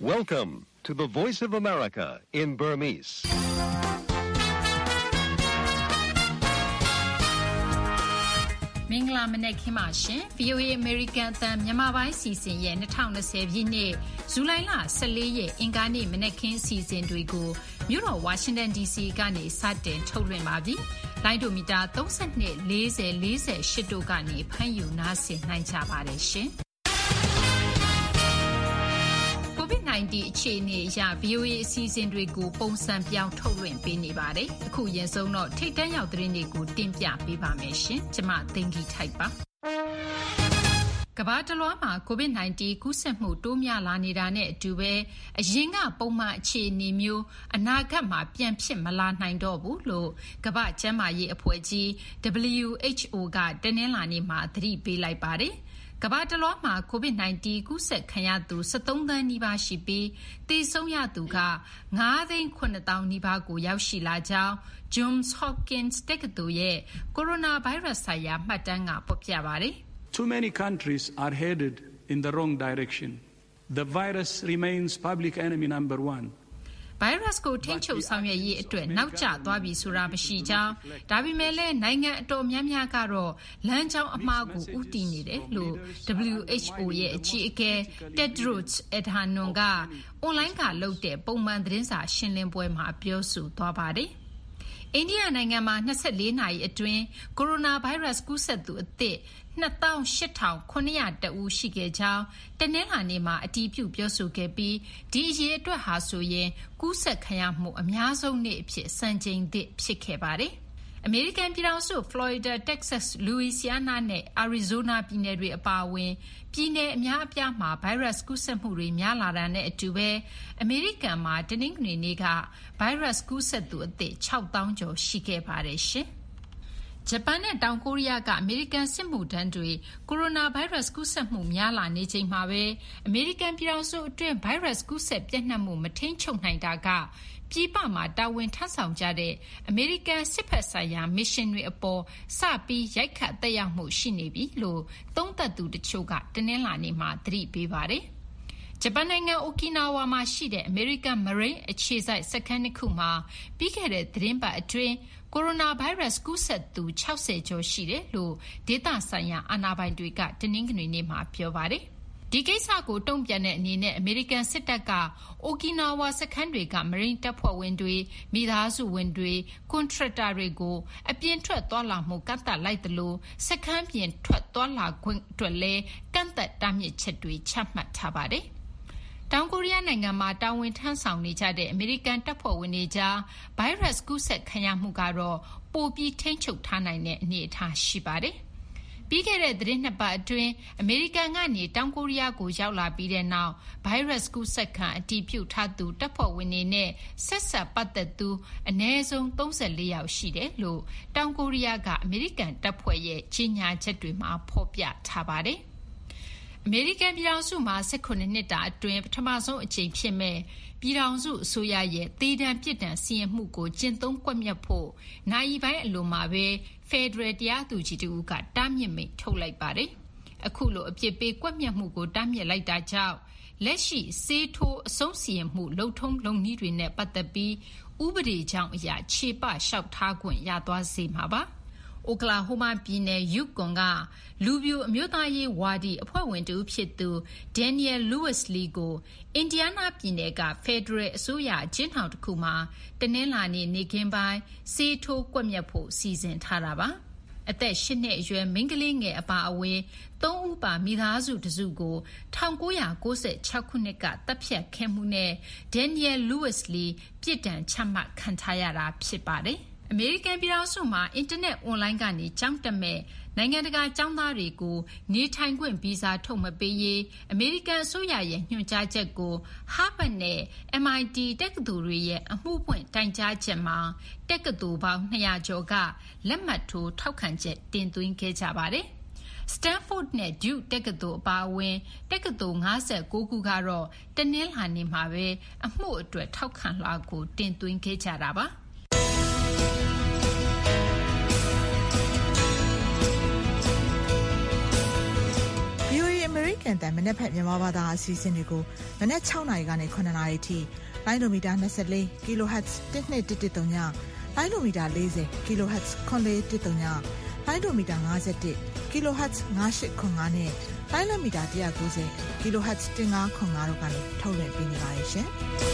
Welcome to the Voice of America in Burmese. ။မင်္ဂလာမနက်ခင်းပါရှင်။ VOA American အသံမြန်မာပိုင်းစီစဉ်ရဲ့2020ပြည့်နှစ်ဇူလိုင်လ14ရက်အင်္ဂါနေ့မနက်ခင်းစီစဉ်တွေကိုမြို့တော် Washington DC ကနေစတင်ထုတ်လွှင့်ပါပြီ။လိုင်းဒိုမီတာ32 40 48တို့ကနေဖမ်းယူနားဆင်နိုင်ကြပါတယ်ရှင်။ COVID-19 အခြေအနေအရ VOA အစီအစဉ်တွေကိုပုံစံပြောင်းထုတ်လွှင့်ပေးနေပါတယ်။အခုရင်ဆုံးတော့ထိပ်တန်းရောက်သတင်းတွေကိုတင်ပြပေးပါမယ်ရှင်။ကျွန်မသိင်္ဂီထိုက်ပါ။ကမ္ဘာတလွှားမှာ COVID-19 ကူးစက်မှုတိုးများလာနေတာနဲ့အတူပဲအရင်ကပုံမှန်အခြေအနေမျိုးအနာဂတ်မှာပြန်ဖြစ်မလာနိုင်တော့ဘူးလို့ကမ္ဘာ့ကျန်းမာရေးအဖွဲ့ကြီး WHO ကတနင်္လာနေ့မှာသတိပေးလိုက်ပါတယ်။ကမ္ဘာတလွှားမှာ COVID-19 ကူးစက်ခံရသူ13သန်းနီးပါးရှိပြီးသေဆုံးရသူက9,900,000 နီးပါးကိုရောက်ရှိလာကြောင်း Johns Hopkins တက္ကသိုလ်ရဲ့ကိုရိုနာဗိုင်းရပ်စ်ဆိုင်ရာမှတ်တမ်းကဖော်ပြပါတယ်။ Too many countries are headed in the wrong direction. The virus remains public enemy number 1. ဗိုင်းရပ်စ်ကိုထိန်းချုပ်ဆောင်ရွက်ရေးအတွက်နောက်ကျသွားပြီဆိုတာမရှိကြောင်းဒါပေမဲ့လည်းနိုင်ငံအတော်များများကတော့လမ်းကြောင်းအမှားကိုဦးတည်နေတယ်လို့ WHO ရဲ့အကြီးအကဲ Tedros Adhanom ကအွန်လိုင်းကလုပ်တဲ့ပုံမှန်သတင်းစာရှင်းလင်းပွဲမှာပြောဆိုသွားပါတယ်။အိန္ဒိယနိုင်ငံမှာ24နာရီအတွင်းကိုရိုနာဗိုင်းရပ်စ်ကူးစက်သူအသစ်28,900 ဦးရှိခဲ့ကြောင်းတနင်္လာနေ့မှာအတည်ပြုပြောဆိုခဲ့ပြီးဒီအရေအတွက်ဟာဆိုရင်ကူးစက်ခံရမှုအများဆုံးနေ့အဖြစ်စံချိန်သစ်ဖြစ်ခဲ့ပါတယ်။အမေရိကန်ပြည်ထောင်စု Florida, Texas, Louisiana နဲ့ Arizona ပြည်နယ်တွေအပါအဝင်ပြည်နယ်အများအပြားမှာဗိုင်းရပ်စ်ကူးစက်မှုတွေများလာတာနဲ့အတူပဲအမေရိကန်မှာတနင်္ဂနွေနေ့ကဗိုင်းရပ်စ်ကူးစက်သူအသစ်6,000 ကျော်ရှိခဲ့ပါတယ်ရှင်။ဂျပန်နဲ့တောင်ကိုရီးယားကအမေရိကန်စစ်မှုထမ်းတွေကိုရိုနာဗိုင်းရပ်စ်ကူးစက်မှုများလာနေချိန်မှာပဲအမေရိကန်ပြည်ထောင်စုအတွင်းဗိုင်းရပ်စ်ကူးစက်ပြန့်နှံ့မှုမထိန်းချုပ်နိုင်တာကပြည်ပမှာတာဝန်ထမ်းဆောင်ကြတဲ့အမေရိကန်စစ်ဖက်ဆိုင်ရာမစ်ရှင်တွေအပေါ်စပြီးရိုက်ခတ်သက်ရောက်မှုရှိနေပြီလို့သုံးသပ်သူတချို့ကတနင်္လာနေ့မှာသတိပေးပါတယ်။ဂျပန်နိုင်ငံအိုကီနာဝါမှာရှိတဲ့အမေရိကန်မရိန်းအခြေစိုက်စခန်းတစ်ခုမှာပြီးခဲ့တဲ့သတင်းပတ်အတွင်းကိုရိုနာဗိုင်းရပ်စ်ကူးစက်သူ60ကျော်ရှိတယ်လို့ဒေသဆိုင်ရာအာဏာပိုင်တွေကတနင်္ဂနွေနေ့မှာပြောပါတယ်။ဒီကိစ္စကိုတုံ့ပြန်တဲ့အနေနဲ့အမေရိကန်စစ်တပ်ကအိုကီနာဝါစခန်းတွေကမရိန်းတပ်ဖွဲ့ဝင်တွေမိသားစုဝင်တွေကွန်ထရက်တာတွေကိုအပြင်ထွက်သွားလာမှုကန့်သတ်လိုက်သလိုစခန်းပြင်ထွက်သွားလာခွင့်အတွက်လည်းကန့်သတ်တားမြစ်ချက်တွေချမှတ်ထားပါတယ်။တောင်ကိုရီးယားနိုင်ငံမှာတာဝန်ထမ်းဆောင်နေကြတဲ့အမေရိကန်တပ်ဖွဲ့ဝင်တွေကြားဗိုင်းရပ်စ်ကူးစက်ခံရမှုကတော့ပိုပြီးထိန်းချုပ်ထားနိုင်တဲ့အနေအထားရှိပါတယ်။ပြီးခဲ့တဲ့သတင်း2ပတ်အတွင်းအမေရိကန်ကနေတောင်ကိုရီးယားကိုရောက်လာပြီးတဲ့နောက်ဗိုင်းရပ်စ်ကူးစက်ခံအတည်ပြုထားသူတပ်ဖွဲ့ဝင်တွေနဲ့ဆက်ဆက်ပတ်သက်သူအနည်းဆုံး34ယောက်ရှိတယ်လို့တောင်ကိုရီးယားကအမေရိကန်တပ်ဖွဲ့ရဲ့ကြီးညာချက်တွေမှာဖော်ပြထားပါတယ်။အမေရိကန်ပြည်ထောင်စုမှာ18နှစ်တာအတွင်းပထမဆုံးအကြိမ်ဖြစ်မဲ့ပြည်ထောင်စုအစိုးရရဲ့သေဒဏ်ပြစ်ဒဏ်စီရင်မှုကိုကျင့်သုံးကွက်မြတ်ဖို့နိုင်ပိုင်းအလိုမှာပဲဖက်ဒရယ်တရားသူကြီးတူကတားမြစ်မိန့်ထုတ်လိုက်ပါတယ်။အခုလိုအပြစ်ပေးကွက်မြတ်မှုကိုတားမြစ်လိုက်တာကြောင့်လက်ရှိစေးထိုးအဆုံးစီရင်မှုလုံထုံးလုံနည်းတွေနဲ့ပတ်သက်ပြီးဥပဒေကြောင့်အရာခြေပလျှောက်ထားခွင့်ရသွားစေမှာပါ။အိုကလာဟိုးမားပြည်နယ်ယူကွန်ကလူပြိုအမျိုးသားရေးဝါဒီအဖွဲ့ဝင်တူဖြစ်သူဒန်နီယယ်လူးဝစ်လီကိုအင်ဒီယားနားပြည်နယ်ကဖက်ဒရယ်အစိုးရအကျဉ်းထောင်တစ်ခုမှာတနင်္လာနေ့နေ့ခင်းပိုင်းစေးထိုးကွက်မြတ်ဖို့စီစဉ်ထားတာပါအသက်8နှစ်အရွယ်မိန်းကလေးငယ်အပါအဝင်3ဦးပါမိသားစုတစုကို1996ခုနှစ်ကတပ်ဖြတ်ခဲ့မှုနဲ့ဒန်နီယယ်လူးဝစ်လီပြစ်ဒဏ်ချမှတ်ခံထားရတာဖြစ်ပါတယ်အမေရိကန်ပြည်ထောင်စုမှာအင်တာနက်အွန်လိုင်းကနေကျောင်းတက်မဲ့နိုင်ငံတကာကျောင်းသားတွေကိုနေထိုင်ခွင့်ဗီဇာထုတ်မပေးရေးအမေရိကန်အစိုးရရဲ့ညွှန်ကြားချက်ကို Harvard နဲ့ MIT တက္ကသိုလ်တွေရဲ့အမှုဖွင့်တိုင်ကြားချက်မှာတက္ကသိုလ်ပေါင်း200ကျော်ကလက်မှတ်ထိုးထောက်ခံချက်တင်သွင်းခဲ့ကြပါတယ်။ Stanford နဲ့ Duke တက္ကသိုလ်အပါအဝင်တက္ကသိုလ်59ခုကတော့တနင်္လာနေ့မှာပဲအမှုအတွက်ထောက်ခံလွှာကိုတင်သွင်းခဲ့ကြတာပါ။ကန်တန်မနက်ဖက်မြန်မာဘာသာအစီအစဉ်တွေကိုမနက်6နာရီကနေ9နာရီထိလိုင်းဒိုမီတာ24 kHz 1213ညလိုင်းဒိုမီတာ40 kHz 9113ညလိုင်းဒိုမီတာ51 kHz 9805နဲ့လိုင်းလမီတာ190 kHz 1505တို့ကနေထုတ်လွှင့်ပေးနေပါတယ်ရှင်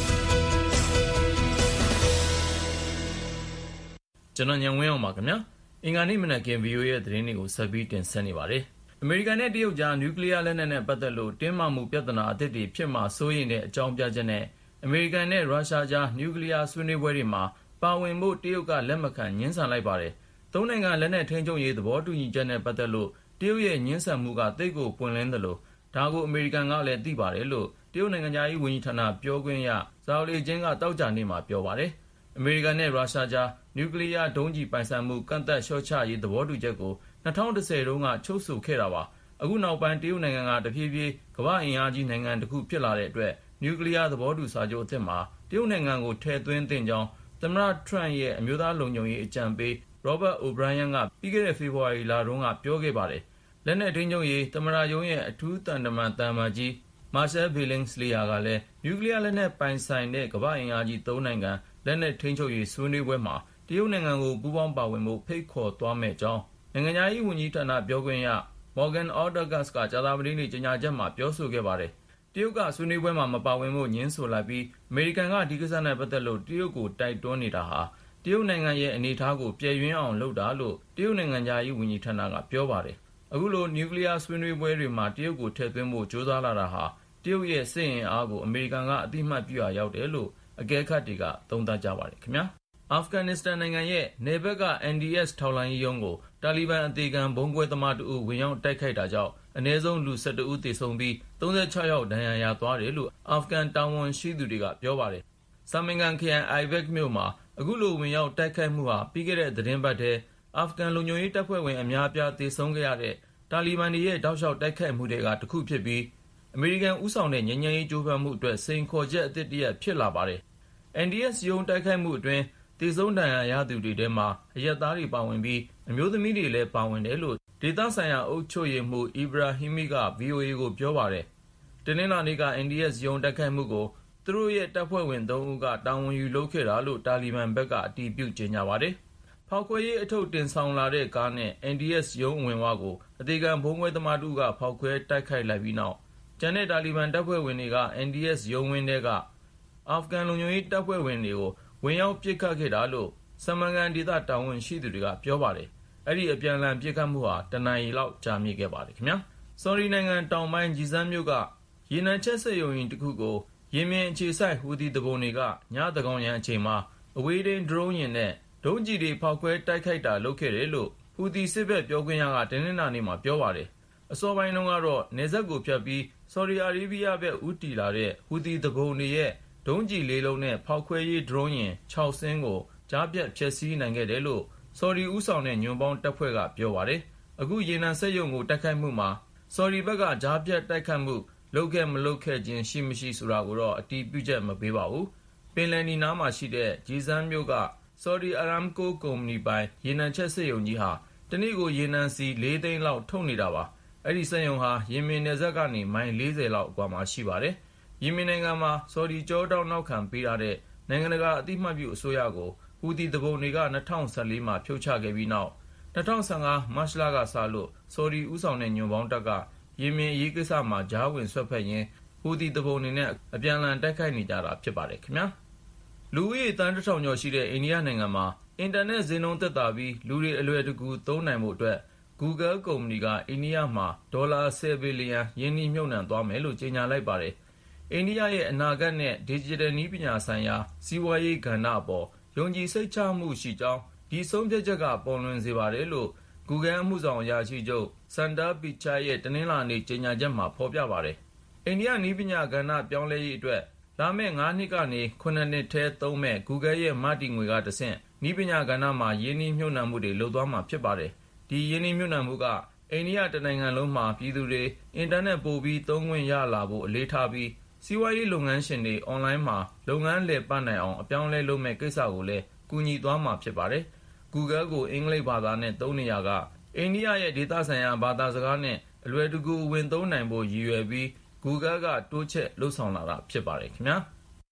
ကျွန်တော်ညံဝင်းအောင်ပါခင်ဗျာအင်္ဂါနေ့မနက်ခင်း VOA ရဲ့သတင်းတွေကိုဆက်ပြီးတင်ဆက်နေပါတယ်အမေရိကန်နဲ့တရုတ်ကြားနျူကလ িয়ার လက်နက်နဲ့ပတ်သက်လို့တင်းမာမှုပြဿနာအသစ်တွေဖြစ်မှစိုးရိမ်တဲ့အကြောင်းပြချက်နဲ့အမေရိကန်နဲ့ရုရှားကြားနျူကလ িয়ার ဆွေးနွေးပွဲတွေမှာပါဝင်ဖို့တရုတ်ကလက်မခံငြင်းဆန်လိုက်ပါတယ်သုံးနိုင်ငံလက်နက်ထိန်းချုပ်ရေးသဘောတူညီချက်နဲ့ပတ်သက်လို့တရုတ်ရဲ့ငြင်းဆန်မှုကသိပ်ကိုပွင့်လင်းသလိုဒါကိုအမေရိကန်ကလည်းသိပါတယ်လို့တရုတ်နိုင်ငံသားရေးဝန်ကြီးဌာနပြောခွင့်ရဇာအိုလီကျင်းကတောက်ကြနေမှာပြောပါတယ်အမေရိကန်နဲ့ရုရှားကြားနျူကလ িয়ার ဒုံးကျည်ပိုင်ဆိုင်မှုကန့်သတ်လျှော့ချရေးသဘောတူချက်ကို2010တုန်းကချုပ်ဆိုခဲ့တာပါအခုနောက်ပိုင်းတရုတ်နိုင်ငံကတဖြည်းဖြည်းကမ္ဘာ့အင်အားကြီးနိုင်ငံတစ်ခုဖြစ်လာတဲ့အတွက်နျူကလ িয়ার သဘောတူစာချုပ်အသစ်မှာတရုတ်နိုင်ငံကိုထည့်သွင်းသင့်ကြောင်းသမ္မတထရန့်ရဲ့အမျိုးသားလုံခြုံရေးအကြံပေး Robert O'Brien ကပြီးခဲ့တဲ့ဖေဖော်ဝါရီလတုန်းကပြောခဲ့ပါတယ်လက်နက်ထိန်းချုပ်ရေးသမ္မတရုံးရဲ့အထူးတန်တမန်တန်မာကြီး Marshall Billingsley ကလည်းနျူကလ িয়ার လက်နက်ပိုင်ဆိုင်တဲ့ကမ္ဘာ့အင်အားကြီး၃နိုင်ငံလက်နက်ထိန်းချုပ်ရေးဆွေးနွေးပွဲမှာတရုတ်နိုင်ငံကိုပူးပေါင်းပါဝင်ဖို့ဖိတ်ခေါ်သွားမယ့်ကြောင်းနိုင်ငံခြားရေးဝန်ကြီးဌာနပြောခွင့်ရ Morgan Ortagus ကကြာသပတေးနေ့ကြေညာချက်မှာပြောဆိုခဲ့ပါတယ်တရုတ်ကဆွေးနွေးပွဲမှာမပါဝင်ဖို့ညှင်းဆိုလိုက်ပြီးအမေရိကန်ကဒီကိစ္စနဲ့ပတ်သက်လို့တရုတ်ကိုတိုက်တွန်းနေတာဟာတရုတ်နိုင်ငံရဲ့အနေအထားကိုပြည့်ယွင်းအောင်လုပ်တာလို့တရုတ်နိုင်ငံခြားရေးဝန်ကြီးဌာနကပြောပါတယ်အခုလိုနျူကလ িয়ার ဆွေးနွေးပွဲတွေမှာတရုတ်ကိုထည့်သွင်းဖို့ကြိုးစားလာတာဟာတရုတ်ရဲ့စစ်အင်အားကိုအမေရိကန်ကအသိအမှတ်ပြုရာရောက်တယ်လို့အကဲခတ်တွေကသုံးသပ်ကြပါတယ်ခင်ဗျာအာဖဂန်နစ္စတန်နိုင်ငံရဲ့နယ်ဘက်က NDS ထောက်လှမ်းရေးရုံးကိုတာလီဘန်အသေးခံဘုံကွဲသမားတို့ဝင်ရောက်တိုက်ခိုက်တာကြောင့်အနည်းဆုံးလူ12ဦးသေဆုံးပြီး36ယောက်ဒဏ်ရာရသွားတယ်လို့အာဖဂန်တာဝန်ရှိသူတွေကပြောပါတယ်ဆမ်မင်ဂန်ခရိုင်အိုင်ဘက်မြို့မှာအခုလိုဝင်ရောက်တိုက်ခိုက်မှုဟာပြီးခဲ့တဲ့သတင်းပတ်ထဲအာဖဂန်လူမျိုးရေးတပ်ဖွဲ့ဝင်အများအပြားသေဆုံးခဲ့ရတဲ့တာလီဘန်တွေရဲ့တောက်လျှောက်တိုက်ခိုက်မှုတွေကတစ်ခုဖြစ်ပြီးအမေရိကန်ဦးဆောင်တဲ့ငြိမ်းချမ်းရေးကြိုးပမ်းမှုအတွက်စိန်ခေါ်ချက်အသစ်တစ်ရပ်ဖြစ်လာပါတယ် NDS ရုံးတိုက်ခိုက်မှုအတွင်းသေဆုံးဒဏ်ရာရသူတွေထဲမှာအရပ်သားတွေပါဝင်ပြီးအမျိုးသမီးတွေလည်းပါဝင်တယ်လို့ဒေသဆိုင်ရာအုပ်ချုပ်ရေးမှူး Ibrahimi က VOA ကိုပြောပါတယ်တနင်္လာနေ့က NDS ရုံးတိုက်ခိုက်မှုကိုသူတို့ရဲ့တပ်ဖွဲ့ဝင်3ဦးကတာဝန်ယူလုပ်ခဲ့တာလို့တာလီဘန်ဘက်ကအတည်ပြုကြေညာပါတယ်ဖောက်ခွဲရေးအထုပ်တင်ဆောင်လာတဲ့ကားနဲ့ NDS ရုံးဝင်ဝကိုအသေးခံဘုံကွဲသမားတို့ကဖောက်ခွဲတိုက်ခိုက်လိုက်ပြီးနောက်ကျန်တဲ့တာလီဘန်တပ်ဖွဲ့ဝင်တွေက NDS ရုံးဝင်းထဲကအာဖဂန်လူမျိုးရေးတပ်ဖွဲ့ဝင်တွေကိုဝင်ရောက်ပစ်ခတ်ခဲ့တာလို့ဆမ်မန်ဂန်ဒေသတာဝန်ရှိသူတွေကပြောပါတယ်အဲ့ဒီအပြန်အလှန်ပစ်ခတ်မှုဟာတနင်္လာရီလောက်ကြာမြင့်ခဲ့ပါတယ်ခင်ဗျာဆော်ဒီနိုင်ငံတောင်ပိုင်းဂျီဇန်မြို့ကရေနံချက်စက်ရုံရင်တစ်ခုကိုယီမင်အခြေစိုက်ဟူသီတဘုံတွေကညသကောင်ရန်အချိန်မှာအဝေးထိန်းဒရုန်းယာဉ်နဲ့ဒုံးကျည်တွေဖောက်ခွဲတိုက်ခိုက်တာလုပ်ခဲ့တယ်လို့ဟူသီစစ်ဘက်ပြောခွင့်ရကတနင်္လာနေ့မှာပြောပါတယ်အစောပိုင်းတုန်းကတော့နေဆက်ကိုဖြတ်ပြီးဆော်ဒီအာရေးဗီးယားဘက်ဦးတည်လာတဲ့ဟူသီတဘုံတွေရဲ့ဒုံးကျည်၄လုံးနဲ့ဖောက်ခွဲရေးဒရုန်းယာဉ်6စင်းကိုကြားပြတ်ဖျက်ဆီးနိုင်ခဲ့တယ်လို့ဆော်ဒီဦးဆောင်တဲ့ညွန့်ပေါင်းတပ်ဖွဲ့ကပြောပါတယ်အခုရေနံစက်ရုံကိုတိုက်ခိုက်မှုမှာဆော်ဒီဘက်ကကြားပြတ်တိုက်ခိုက်မှုလုပ်ခဲ့မလုပ်ခဲ့ခြင်းရှိမရှိဆိုတာကိုတော့အတည်ပြုချက်မပေးပါဘူးပင်လယ်နီနားမှာရှိတဲ့ဂျီဇန်မြို့ကဆော်ဒီအာရမ်ကိုကုမ္ပဏီပိုင်ရေနံချက်စက်ရုံကြီးဟာတနေ့ကိုရေနံစီ4သိန်းလောက်ထုတ်နေတာပါအဲ့ဒီစက်ရုံဟာယီမင်နယ်စပ်ကနေမိုင်40လောက်အကွာမှာရှိပါတယ်ယီမင်နိုင်ငံမှာဆော်ဒီကြောတောက်နောက်ခံပေးထားတဲ့နိုင်ငံတကာအသိမှတ်ပြုအစိုးရကိုဟူသီတဘုံတွေက2014မှာဖြုတ်ချခဲ့ပြီးနောက်2015မတ်လကစလို့ဆော်ဒီဦးဆောင်တဲ့ညွန့်ပေါင်းတပ်ကယီမင်အရေးကိစ္စမှာဂျားဝင်ဆွတ်ဖက်ရင်းဟူသီတဘုံတွေနဲ့အပြန်အလှန်တိုက်ခိုက်နေကြတာဖြစ်ပါတယ်ခင်ဗျာလူဦးရေတန်း1000ကျော်ရှိတဲ့အိန္ဒိယနိုင်ငံမှာအင်တာနက်ဈေးနှုန်းသက်သာပြီးလူတွေအလွယ်တကူသုံးနိုင်မှုအတွက် Google ကုမ္ပဏီကအိန္ဒိယမှာဒေါ်လာ10ဘီလီယံယင်းနှိမ့်မြှုပ်နှံသွားမယ်လို့ကြေညာလိုက်ပါတယ်အိန္ဒိယရဲ့အနာဂတ်နဲ့ Digital နည်းပညာဆိုင်ရာစီးပွားရေးကဏ္ဍအပေါ်ယုံကြည်စိတ်ချမှုရှိကြောင်းဒီဆုံးဖြတ်ချက်ကပေါ်လွင်စေပါတယ်လို့ Google အမှုဆောင်အရာရှိချုပ် Sundar Pichai ရဲ့တနင်္လာနေ့ကြေညာချက်မှာဖော်ပြပါတယ်အိန္ဒိယနည်းပညာကဏ္ဍပြောင်းလဲရေးအတွက်လာမယ့်9နှစ်ကနေ9နှစ်ထဲသုံးမဲ့ Google ရဲ့မတည်ငွေကတဆင့်နည်းပညာကဏ္ဍမှာယင်းနှိမ့်မြှုပ်နှံမှုတွေလုပ်သွားမှာဖြစ်ပါတယ်ဒီယင်းနှိမ့်မြှုပ်နှံမှုကအိန္ဒိယတနိုင်ငံလုံးမှာပြည်သူတွေအင်တာနက်ပို့ပြီးသုံးခွင့်ရလာဖို့အလေးထားပြီးစီးပွားရေးလုပ်ငန်းရှင်တွေအွန်လိုင်းမှာလုပ်ငန်းလည်ပတ်နိုင်အောင်အပြောင်းအလဲလုပ်မဲ့ကိစ္စကိုလည်းကူညီသွားမှာဖြစ်ပါတယ် Google ကိုအင်္ဂလိပ်ဘာသာနဲ့သုံးနေရကအိန္ဒိယရဲ့ဒေသဆိုင်ရာဘာသာစကားနဲ့အလွယ်တကူဝင်သုံးနိုင်ဖို့ရည်ရွယ်ပြီး Google ကတိုးချဲ့လှုပ်ဆောင်လာတာဖြစ်ပါတယ်ခင်ဗျာ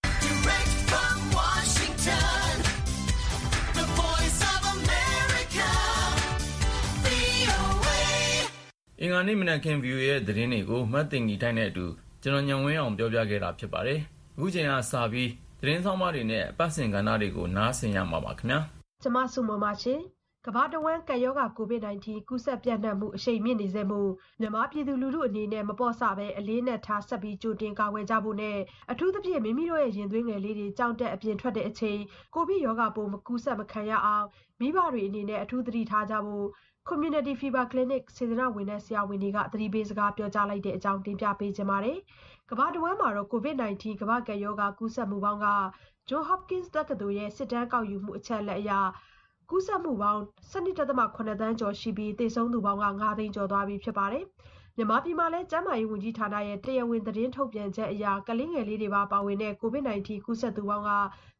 အင်္ဂါနေ့မနက်ခင်း VOA ရဲ့သတင်းတွေကိုမတ်တင်ကြီးတိုင်းနဲ့အတူကျွန်တော်ညံဝင်းအောင်ပြောပြခဲ့တာဖြစ်ပါတယ်။အခုချိန်ကစပြီးသတင်းဆောင်မတွေနဲ့ပတ်စင်ကဏ္ဍတွေကိုနားဆင်ရမှာပါခင်ဗျာ။ကျွန်မစုမမချင်းကမ္ဘာတဝန်းကပ်ရောဂါ COVID-19 ကူးစက်ပြန့်နှံ့မှုအရှိန်မြင့်နေစေမှုမြန်မာပြည်သူလူထုအနေနဲ့မပေါ့ဆပဲအလေးနဲ့ထားဆက်ပြီးကြိုတင်ကာကွယ်ကြဖို့နဲ့အထူးသဖြင့်မိမိတို့ရဲ့ရင်သွေးငယ်လေးတွေကြောက်တဲ့အပြင်ထွက်တဲ့အချိန်ကိုဗစ်ရောဂါပိုးမကူးစက်မခံရအောင်မိဘတွေအနေနဲ့အထူးသတိထားကြဖို့ Community Fever Clinic စေတနာ့ဝန်ထမ်းဆရာဝန်တွေကသတိပေးစကားပြောကြားလိုက်တဲ့အကြောင်းတင်ပြပေးချင်ပါတယ်။ကမ္ဘာတဝန်းမှာတော့ COVID-19 ကမ္ဘာ့ကပ်ရောဂါကူးစက်မှုပေါင်းက Johns Hopkins တက္ကသိုလ်ရဲ့စစ်တမ်းကောက်ယူမှုအချက်အလက်အရကူးစက်မှုပေါင်း 12.7 သန်းကျော်ရှိပြီးသေဆုံးသူပေါင်းက5သိန်းကျော်သွားပြီဖြစ်ပါတယ်။မြန်မာပြည်မှာလည်းကျန်းမာရေးဝန်ကြီးဌာနရဲ့တရားဝင်သတင်းထုတ်ပြန်ချက်အရကလေးငယ်လေးတွေပါဝင်တဲ့ COVID-19 ကူးစက်သူပေါင်းက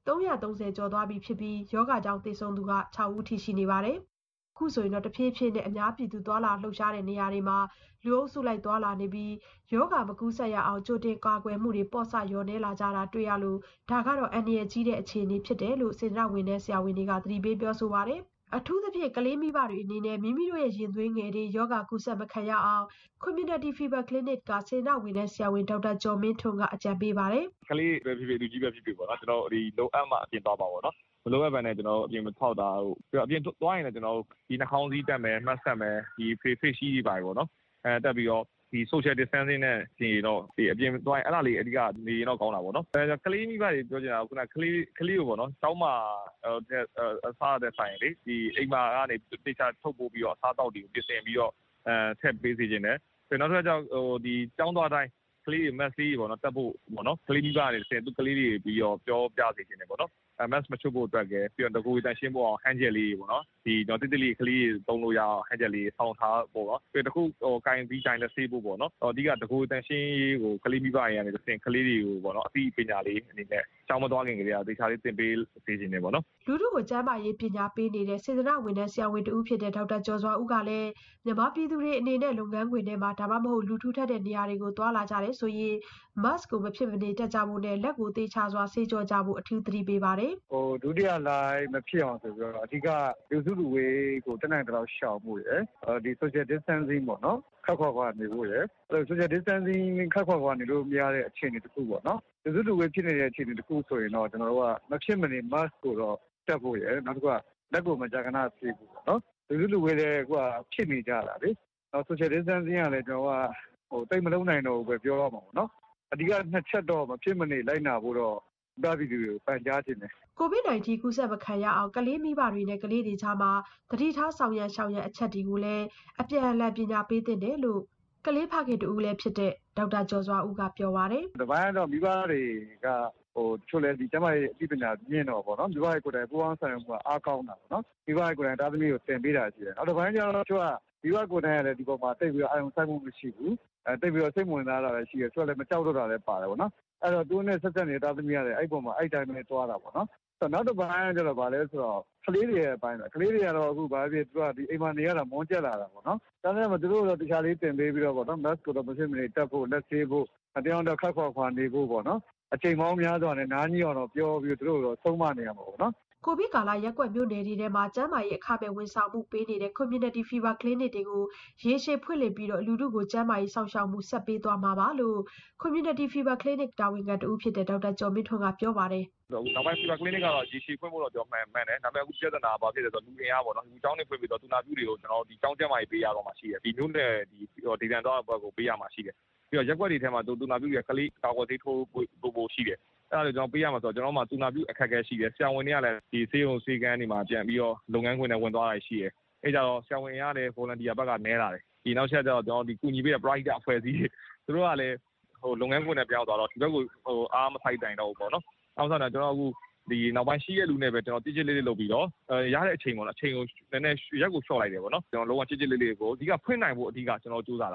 330ကျော်သွားပြီဖြစ်ပြီးရောဂါကြောင့်သေဆုံးသူက6ဦးထိရှိနေပါတယ်။အခုဆိုရင်တော့တဖြည်းဖြည်းနဲ့အများပြည်သူသွားလာလှုပ်ရှားတဲ့နေရာတွေမှာလူအုပ်စုလိုက်သွားလာနေပြီးရောဂါမကူးစက်ရအောင်ကြိုတင်ကာကွယ်မှုတွေပေါ့ဆလျော့နေလာကြတာတွေ့ရလို့ဒါကတော့အန္တရာယ်ကြီးတဲ့အခြေအနေဖြစ်တယ်လို့စေတနာ့ဝန်ထမ်းဆရာဝန်တွေကသတိပေးပြောဆိုပါတယ်။အထူးသဖြင့်ကလေးမိဘတွေအနေနဲ့မိမိတို့ရဲ့ရင်သွေးငယ်တွေရောဂါကူးစက်မခံရအောင် Community Fever Clinic ကစေတနာ့ဝန်ထမ်းဆရာဝန်ဒေါက်တာကျော်မင်းထွန်းကအကြံပေးပါတယ်။ကလေးပဲဖြစ်ဖြစ်လူကြီးပဲဖြစ်ဖြစ်ပေါ့နော်ကျွန်တော်ဒီလိုအပ်မှအပြင်သွားပါပေါ့နော်။ဘလိုပဲဗန်နဲ့ကျွန်တော်အပြင်မထောက်တာဟုတ်ပြီးတော့အပြင်သွားရင်လည်းကျွန်တော်ဒီနှာခေါင်းစည်းတက်မယ်မှတ်ဆက်မယ်ဒီ face shield တွေပါပေါ့နော်။တက်ပြီးတော့ဒီ social distancing နဲ့ရှင်တော့ဒီအပြင်သွားရင်အဲ့ဒါလေးအဓိကနေရင်တော့ကောင်းတာပေါ့နော်။ကလေးမိဘတွေပြောချင်တာခုနကလေးကိုပေါ့နော်။တောင်းမှအစားတဲ့ဆိုင်လေဒီအိမ်မှာကနေတေချာထုတ်ပို့ပြီးတော့အစားတောက်တွေကိုပြင်ဆင်ပြီးတော့ထည့်ပေးစီခြင်းနဲ့ပြီးနောက်တစ်ခါကျဒီတောင်းသွားတိုင်းကလေးတွေ mask လေးပေါ့နော်တက်ဖို့ပေါ့နော်ကလေးမိဘတွေဆင်သူကလေးတွေပြီးတော့ပြောပြစီခြင်းနဲ့ပေါ့နော်mask မချုပ်ဖို့အတွက်ကပြီးတော့တကူတန်ရှင်းဖို့အောင် hand gel လေးပေါ့နော်ဒီတော့တိတိလေးကလေးသုံးလို့ရအောင် hand gel လေးဆောင်းထားပေါ့နော်ပြီးတခုကင်ပြီးတိုင်းလက်ဆေးဖို့ပေါ့နော်အဓိကတကူတန်ရှင်းရေးကိုကလေးမိဘတွေကနေဆင်ကလေးတွေကိုပေါ့နော်အသိပညာလေးအနေနဲ့ကျောင်းမသွားခင်ကလေးကသေချာလေးသင်ပေးစေခြင်းနဲ့ပေါ့နော်လူထုကိုကျန်းမာရေးပညာပေးနေတဲ့စေတနာ့ဝန်ထမ်းဆရာဝန်တူဖြစ်တဲ့ဒေါက်တာကျော်စွာဦးကလည်းမြန်မာပြည်သူတွေအနေနဲ့လုပ်ငန်းခွင်ထဲမှာဒါမှမဟုတ်လူထူထပ်တဲ့နေရာတွေကိုသွားလာကြတယ်ဆိုရင် mask ကိုမဖြစ်မနေတပ်ကြဖို့နဲ့လက်ကိုသေချာစွာဆေးကြောကြဖို့အထူးသတိပေးပါတယ်ဒုတိယလှိုင်းမဖြစ်အောင်ဆိုပြီးတော့အဓိကလူစုလူဝေးကိုတက်နိုင်တဲ့ရှောင်မှုရယ်ဒီ social distancing ပေါ့နော်ခက်ခွာနေဖို့ရယ်social distancing ခက်ခွာနေလို့မရတဲ့အခြေအနေတစ်ခုပေါ့နော်လူစုလူဝေးဖြစ်နေတဲ့အခြေအနေတစ်ခုဆိုရင်တော့ကျွန်တော်တို့ကမဖြစ်မနေ mask ကိုတော့တက်ဖို့ရယ်နောက်တစ်ခုကလက်ကိုမကြာခဏဆေးဖို့ပေါ့နော်လူစုလူဝေးတွေကဖြစ်နေကြတာလေနောက် social distancing ကလည်းကျွန်တော်ကတိတ်မလုံးနိုင်တော့ဘူးပဲပြောရမှာပေါ့နော်အဓိကနှစ်ချက်တော့မဖြစ်မနေလိုက်နာဖို့တော့ဒါဗီဒီယိုပန်ကြားခြင်းနဲ့ COVID-19 ကူးစက်မခံရအောင်ကလေးမိဘတွေနဲ့ကလေးတွေကြားမှာသတိထားဆောင်ရန်ရှောင်ရန်အချက်တွေကိုလည်းအပြန်အလှန်ပညာပေးသင့်တယ်လို့ကလေးဖခင်တူလည်းဖြစ်တဲ့ဒေါက်တာကျော်စွာဦးကပြောပါတယ်။ဒီပိုင်းတော့မိဘတွေကချို့လဲဒီကျမရဲ့အသိပညာမြင့်တော့ပေါ့နော်မိဘရဲ့ကိုယ်တိုင်ပူးပေါင်းဆောင်ရွက်မှုအားကောင်းတာပေါ့နော်မိဘရဲ့ကိုယ်တိုင်တာသမီးကိုသင်ပေးတာရှိတယ်။နောက်တစ်ပိုင်းကျတော့ချို့ကမိဘကိုယ်တိုင်ကလည်းဒီပေါ်မှာတိတ်ပြီးတော့အာရုံစိုက်မှုမရှိဘူး။တိတ်ပြီးတော့စိတ်ဝင်စားတာလည်းရှိတယ်ချို့လည်းမကြောက်တော့တာလည်းပါတယ်ပေါ့နော်။အဲ့တော့သူနဲ့ဆက်ဆက်နေတာသမီးရတယ်အဲ့ပေါ်မှာအဲ့တိုင်းပဲသွားတာပေါ့နော်နောက်တစ်ပိုင်းကျတော့ဗာလဲဆိုတော့ကလေးတွေရဲ့အပိုင်းကလေးတွေကတော့အခုဗာဖြစ်သူကဒီအိမ်မှာနေရတာမွန်းကျက်လာတာပေါ့နော်ဒါနဲ့မှသူတို့တော့တခြားလေးတင်ပေးပြီးတော့ပေါ့နော် mask ကိုတော့မဖြစ်မနေတက်ဖို့လက်ဆေးဖို့အတောင်တော့ခက်ခွာနေဖို့ပေါ့နော်အချိန်ပေါင်းများစွာနဲ့နားကြီးအောင်တော့ပြောပြီးသူတို့တော့သုံးမနေရမှာပေါ့နော်ကိုဗစ်ကာလရက်ကွက်မြို့နယ်တွေထဲမှာကျန်းမာရေးအခမဲ့ဝန်ဆောင်မှုပေးနေတဲ့ Community Fever Clinic တွေကိုရေရှည်ဖွင့်လှစ်ပြီးတော့လူထုကိုကျန်းမာရေးစောင့်ရှောက်မှုဆက်ပေးသွားမှာပါလို့ Community Fever Clinic တာဝန်ခံတူဖြစ်တဲ့ဒေါက်တာကျော်မင်းထွန်းကပြောပါတယ်နောက်ပိုင်း Fever Clinic ကတော့ရေရှည်ဖွင့်ဖို့တော့ပြောမှန်တယ်ဒါပေမဲ့အခုပြဿနာဘာဖြစ်လဲဆိုတော့လူအင်အားပေါ့နော်ဒီကျောင်းတွေဖွင့်ပြီးတော့သူနာပြုတွေကိုကျွန်တော်ဒီကျောင်းကျန်းမာရေးပေးရတော့မှရှိတယ်ဒီမျိုးနဲ့ဒီဒေသန်တော့ဘက်ကိုပေးရမှာရှိတယ်ပြီးတော့ရက်ကွက်တွေထဲမှာသူနာပြုတွေကကလေးကာကွယ်ဆေးထိုးဖို့ရှိတယ်အဲ့ဒါကိုကျွန်တော်ပေးရမှာဆိုတော့ကျွန်တော်မှသူနာပြုအခက်အခဲရှိတယ်ဆရာဝန်တွေကလည်းဒီဆေးရုံဆေးကန်းတွေမှာပြန်ပြီးတော့လုပ်ငန်းခွင်နဲ့ဝင်သွားတာရှိတယ်အဲ့ကြတော့ဆရာဝန်တွေကလည်း volunteer ဘက်ကနဲလာတယ်ဒီနောက်ချက်ကျတော့ကျွန်တော်ဒီကူညီပေးတဲ့ private အဖွဲ့အစည်းတွေသူတို့ကလည်းလုပ်ငန်းခွင်နဲ့ပြောင်းသွားတော့ဒီဘက်ကိုအားမထိုက်တိုင်တော့ဘူးပေါ့နော်အောင်ဆောင်တော့ကျွန်တော်အခုဒီနောက်ပိုင်းရှိရလူနဲ့ပဲကျွန်တော်တိကျလေးလုပ်ပြီးတော့ရတဲ့အချိန်ပေါ့နော်အချိန်ကိုနည်းနည်းရက်ကိုရှော့လိုက်တယ်ပေါ့နော်ကျွန်တော်လုံးဝတိကျလေးကိုအဓိကဖွင့်နိုင်ဖို့အဓိကကျွန်တော်ကြိုးစားတာ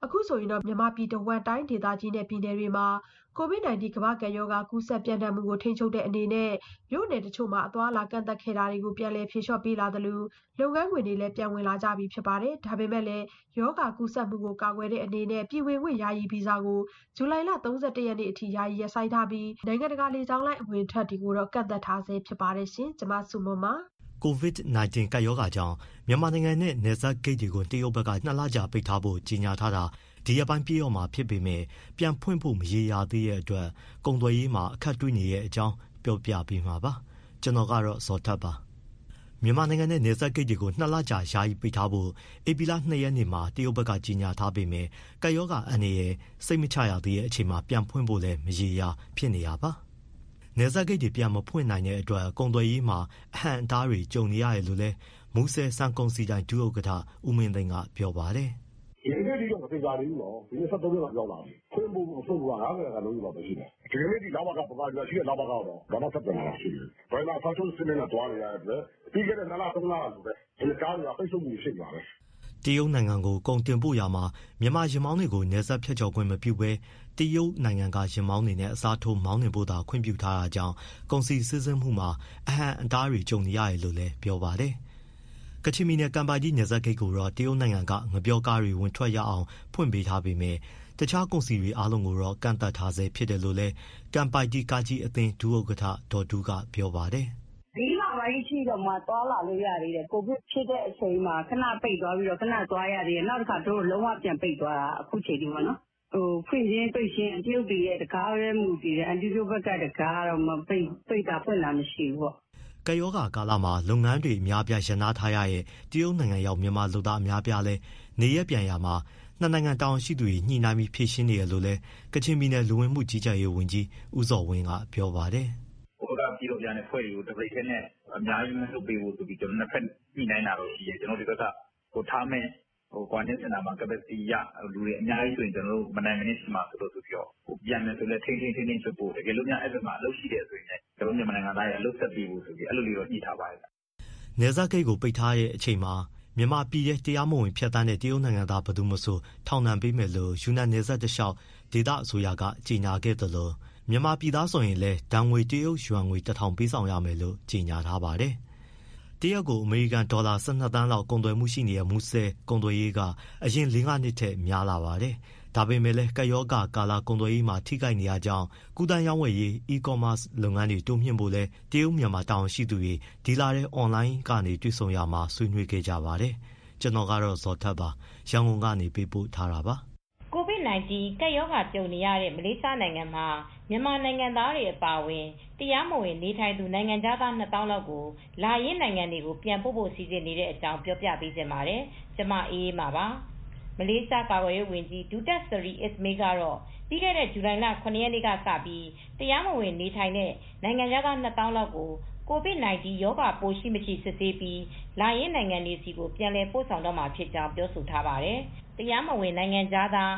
အခုဆိုရင်တော့မြန်မာပြည်တဝန်းတိုင်းဒေသကြီးနဲ့ပြည်နယ်တွေမှာ COVID-19 ကမ္ဘာ့ကပ်ရောဂါကူးစက်ပြန့်နှံ့မှုကိုထိန်းချုပ်တဲ့အနေနဲ့မြို့နယ်တချို့မှာအသွားအလာကန့်သတ်ခဲ့တာတွေကိုပြန်လည်ဖြေလျှော့ပေးလာသလိုလုပ်ငန်းခွင်တွေလည်းပြန်ဝင်လာကြပြီဖြစ်ပါတယ်။ဒါပေမဲ့လည်းရောဂါကူးစက်မှုကိုကာကွယ်တဲ့အနေနဲ့ပြည်ဝင်ခွင့်ယာယီဗီဇာကိုဇူလိုင်လ 31 ရက်နေ့အထိယာယီရပ်ဆိုင်းထားပြီးနိုင်ငံတကာလေကြောင်းလိုင်းအဝင်ထွက်တွေကိုတော့ကန့်သတ်ထားဆဲဖြစ်ပါတယ်ရှင်။ကျွန်မစုမွန်ပါ COVID-19 ကပ်ရောဂါကြောင့်မြန်မာနိုင်ငံနဲ့နယ်စပ်ဂိတ်တွေကိုတရုတ်ဘက်က2 လကြာပိတ်ထားဖို့ကြေညာထားတာဒီရက်ပိုင်းပြည့်တော့မှာဖြစ်ပေမဲ့ပြန်ဖွင့်ဖို့မရေရာသေးတဲ့အတွက်ကုန်သွယ်ရေးမှာအခက်တွေ့နေတဲ့အကြောင်းပြောပြပေးမှာပါကျွန်တော်ကတော့ဇော်ထက်ပါမြန်မာနိုင်ငံနဲ့နယ်စပ်ဂိတ်တွေကို2 လကြာယာယီပိတ်ထားဖို့ဧပြီလ 2 ရက်နေ့မှာတရုတ်ဘက်ကကြေညာထားပေမဲ့ကပ်ရောဂါအန္တရာယ်စိတ်မချရသေးတဲ့အချိန်မှာပြန်ဖွင့်ဖို့လည်းမရေရာဖြစ်နေတာပါနယ်စပ်ဂိတ်တွေပြန်မဖွင့်နိုင်တဲ့အတွက်ကုန်သွယ်ရေးမှာအဟန့်အတားတွေကြုံနေရတယ်လို့လည်းမူဆယ်စံကုန်စီတိုင်းဒုဥက္ကဋ္ဌဦးမင်းသိန်းကပြောပါတယ်ဒီနေ့ဒီတော့မသိကြဘူးနော်ဒီနေ့73ရက်လောက်ရောက်လာပြီခွင့်ဖို့မဆုံးဘူး90ရာခိုင်နှုန်းလောက်ပဲရှိတယ်ဒီနေ့ဒီလာဘကပကရှိတဲ့လာဘကတော့ဘာမှဆက်ပြန်လာရှိတယ်ဘယ်မှာဆောက်ချုပ်စနစ်နဲ့တွားနေရတဲ့ပြီးခဲ့တဲ့2 လ 3 လလို့ပဲဒီကားတွေကပိတ်ဆို့မှုရှိပါတယ်တရုတ်နိုင်ငံကိုကုန်တင်ပို့ရမှာမြန်မာယာဉ်မောင်းတွေကိုနယ်စပ်ဖြတ်ကျော်ခွင့်မပြုဘဲတရုတ်နိုင်ငံကယာဉ်မောင်းတွေနဲ့အစားထိုးမောင်းနှင်ဖို့သာခွင့်ပြုထားတာကြောင့်ကုန်စည်စီးဆင်းမှုမှာအဟန့်အတားတွေကြုံနေရတယ်လို့လည်းပြောပါတယ်ကချင်ပြည်နယ်ကံပိုင်ကြီးနယ်စပ်ဂိတ်ကိုတော့တရုတ်နိုင်ငံကငပြောကားတွေဝင်ထွက်ရအောင်ဖွင့်ပေးထားပေမဲ့တခြားကုန်စည်တွေအားလုံးကိုတော့ကန့်သတ်ထားဆဲဖြစ်တယ်လို့လည်းကံပိုင်ကြီးကားကြီးအသင်းဒုဥက္ကဋ္ဌဒေါ်တူးကပြောပါတယ်ဒီလပိုင်းရှိတော့မှသွားလာလို့ရသေးတယ်ကိုဗစ်ဖြစ်တဲ့အချိန်မှာခဏပိတ်သွားပြီးတော့ခဏသွားရသေးတယ်နောက်တစ်ခါတို့လုံးဝပြန်ပိတ်သွားတာအခုချိန်ဒီမှာနော်ဖွင့်ခြင်းပိတ်ခြင်းအပြုတ်တည်ရဲ့တကားရဲမှုတည်တယ်အန်တီတို့ဘက်ကတကားတော့မပိတ်တာဖွင့်လာမရှိဘူးပေါ့ကပ်ရောဂါကာလမှာလုပ်ငန်းတွေအများပြားရပ်နားထားရတဲ့တရုတ်နိုင်ငံရောက်မြန်မာလူသားအများပြားလဲနေရပြန်ရမှာနှစ်နိုင်ငံတောင်ရှိသူတွေညှိနှိုင်းပြီးဖြည့်ရှင်းနေရလို့လဲကချင်ပြည်နယ်လူဝင်မှုကြီးကြပ်ရေးဝန်ကြီးဦးစောဝင်းကပြောပါတယ်ဟိုကပြည်တော်ပြန်တဲ့ဖွဲ့တွေကိုတပိတ်နဲ့အများကြီးမလုပ်ပေးဘူးဆိုပြီးကျွန်တော်နှစ်ဖက်ညှိနှိုင်းတာတော့ရှိတယ်ကျွန်တော်ဒီဘက်ကထားမယ်ကွာရန်တင်းစင်တာမှာ capacity ရလူတွေအများကြီးဆိုရင်ကျွန်တော်တို့မနိုင်မနစ်ရှိမှာဆိုလို့ဆိုပြီးတော့ပြန်မယ်ဆိုလဲထိန်းဖြစ်ဖို့တကယ်လို့များအဲ့ဘက်မှာအလုပ်ရှိတယ်ဆိုရင်လည်းကျွန်တော်မြန်မာနိုင်ငံသားတွေအလုပ်ဆက်ပြီးဖို့ဆိုပြီးအဲ့လိုလေးတော့ညှိထားပါတယ်နယ်စပ်ဂိတ်ကိုပိတ်ထားတဲ့အချိန်မှာမြန်မာပြည်ရဲ့တရားမဝင်ဖြတ်သန်းတဲ့တရုတ်နိုင်ငံသားဘယ်သူမှဆိုထောင်ဒဏ်ပေးမယ်လို့ယူနန်နယ်စပ်တလျှောက်ဒေသအစိုးရကကြေညာခဲ့တယ်လို့မြန်မာပြည်သားဆိုရင်လည်းဒဏ်ငွေတရုတ်ယွမ်ငွေ1000ပေးဆောင်ရမယ်လို့ကြေညာထားပါတယ်တရုတ်ကိုအမေရိကန်ဒေါ်လာ12 သန်းလောက်ကုန်သွယ်မှုရှိနေတဲ့မူဆယ်ကုန်သွယ်ရေးကအရင်4 နှစ်ထက်များလာပါတယ်ဒါပေမဲ့လည်းကပ်ရောဂါကာလကုန်သွယ်ရေးမှာထိခိုက်နေရကြောင်းကူးသန်းရောင်းဝယ်ရေး e-commerce လုပ်ငန်းတွေတိုးမြှင့်ဖို့လဲတရုတ်မြန်မာတာဝန်ရှိသူတွေဒီလာတဲ့ online ကနေတွေ့ဆုံရမှာဆွေးနွေးခဲ့ကြပါတယ်ကျွန်တော်ကတော့ဇော်ထက်ပါရန်ကုန်ကနေပေးပို့ထားတာပါ COVID-19 ကပ်ရောဂါကြုံနေရတဲ့မလေးရှားနိုင်ငံမှာမြန်မာနိုင်ငံသားတွေအပါအဝင်တရားမဝင်နေထိုင်သူနိုင်ငံသား2000လောက်ကိုလာရင်းနိုင်ငံတွေကိုပြန်ပို့ဖို့စီစဉ်နေတဲ့အကြောင်းပြောပြပေးချင်ပါတယ်။ကျွန်မအေးအေးပါပါ။မလေးရှားကာကွယ်ရေးဝန်ကြီးဒူတက်စရီအစ်မေကတော့ပြီးခဲ့တဲ့ဇူလိုင်လ9 ရက်နေ့ကစပြီးတရားမဝင်နေထိုင်တဲ့နိုင်ငံသား2000လောက်ကိုCOVID-19 ရောဂါပိုးရှိမရှိစစ်ဆေးပြီးလာရင်းနိုင်ငံတွေစီကိုပြန်လည်ပို့ဆောင်တော့မှာဖြစ်ကြောင်းပြောဆိုထားပါတယ်။တရားမဝင်နိုင်ငံသား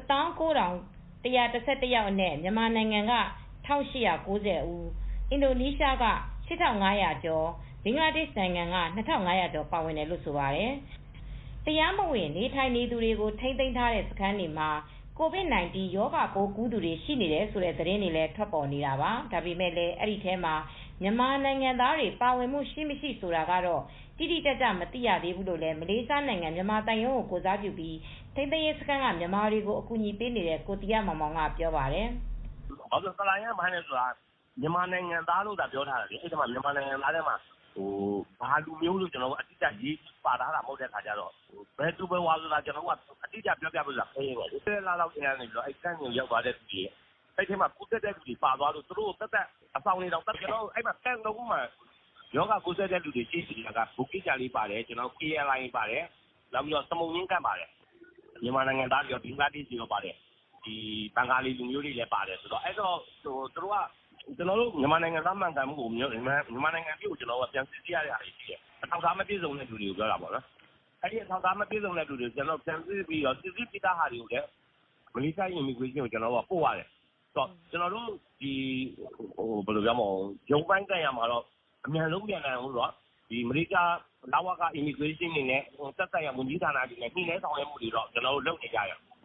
19111ယောက်အနက်မြန်မာနိုင်ငံက1890ဦးအင်ဒိုနီးရှားက8500ကျော်ဘင်္ဂလားဒေ့ရှ်နိုင်ငံက2500ကျော်ပါဝင်တယ်လို့ဆိုပါတယ်တရားမဝင်နေထိုင်နေသူတွေကိုထိန်းသိမ်းထားတဲ့စခန်းတွေမှာ COVID-19 ရောဂါပိုးကူးသူတွေရှိနေတယ်ဆိုတဲ့သတင်းတွေလည်းထွက်ပေါ်နေတာပါဒါပေမဲ့လည်းအဲ့ဒီထဲမှာမြန်မာနိုင်ငံသားတွေပါဝင်မှုရှိမရှိဆိုတာကတော့တိတိကျကျမသိရသေးဘူးလို့လည်းမလေးရှားနိုင်ငံမြန်မာတိုင်ရုံးကိုကိုစားပြုပြီးထိန်းသိမ်းရေးစခန်းကမြန်မာတွေကိုအကူအညီပေးနေတဲ့ကိုတီရမောင်မောင်ကပြောပါတယ်။ဟုတ်ကဲ့ဆလာရန်မိုင်းနေဆိုတာမြန်မာနိုင်ငံသားလို့သာပြောထားတယ်လေအဲ့ဒီမှာမြန်မာနိုင်ငံသားတွေမှာဘာလူမျိုးလို့ကျွန်တော်တို့အတိအကျရေးပါထားတာမဟုတ်တဲ့ခါကျတော့ဘယ်သူပဲဝါဆိုတာကျွန်တော်ကအတိအကျပြောပြလို့လာခေးပါလေ။လာလောက်နေရတယ်ဆိုတော့အဲ့ကန့်ကိုရောက်သွားတဲ့သူတွေအဲ့ဒီမှာကုသတဲ့သူတွေပါသွားလို့သူတို့တက်အဆောင်နေတော့တက်ကျွန်တော်အဲ့မှာကန့်လုံးမှာယောဂကုသတဲ့လူတွေရှိနေတာကဘူကိကြလေးပါတယ်ကျွန်တော် KLI ပါတယ်နောက်ပြီးတော့စမုံရင်းကတ်ပါတယ်မြန်မာနိုင်ငံသားတွေရောဘင်္ဂလားဒေ့ရှ်ရောပါတယ်ဒီဘင်္ဂါလီလူမျိုးတွေလည်းပါတယ်ဆိုတော့အဲ့တော့သူတို့ကကျွန်တော်တို့မြန်မာနိုင်ငံသားမှန်ကန်မှုကိုမြန်မာနိုင်ငံပြည်ကိုကျွန်တော်ကပြန်စစ်ဆေးရတာရှိတယ်အထောက်အထားမပြည့်စုံတဲ့လူတွေကိုပြောတာပေါ့နော်အဲ့ဒီအထောက်အထားမပြည့်စုံတဲ့လူတွေကျွန်တော်ပြန်စစ်ပြီးတော့စစ်စစ်ပိသားဟာတွေကိုလည်းမလေးရှား immigration ကိုကျွန်တော်ကပို့ရတယ်ဆိုတော့ကျွန်တော်တို့ဒီဘယ်လိုပြောမလဲရုံးပိုင်းကန်ရမှာတော့အများဆုံးပြန်နိုင်ဘူးဆိုတော့ဒီမလေးရှားလာဝက immigration နေနဲ့သက်ဆိုင်ရာဝန်ကြီးဌာနတွေနဲ့နှိမ့်လဲဆောင်ရွက်မှုတွေတော့ကျွန်တော်တို့လုပ်နေကြရ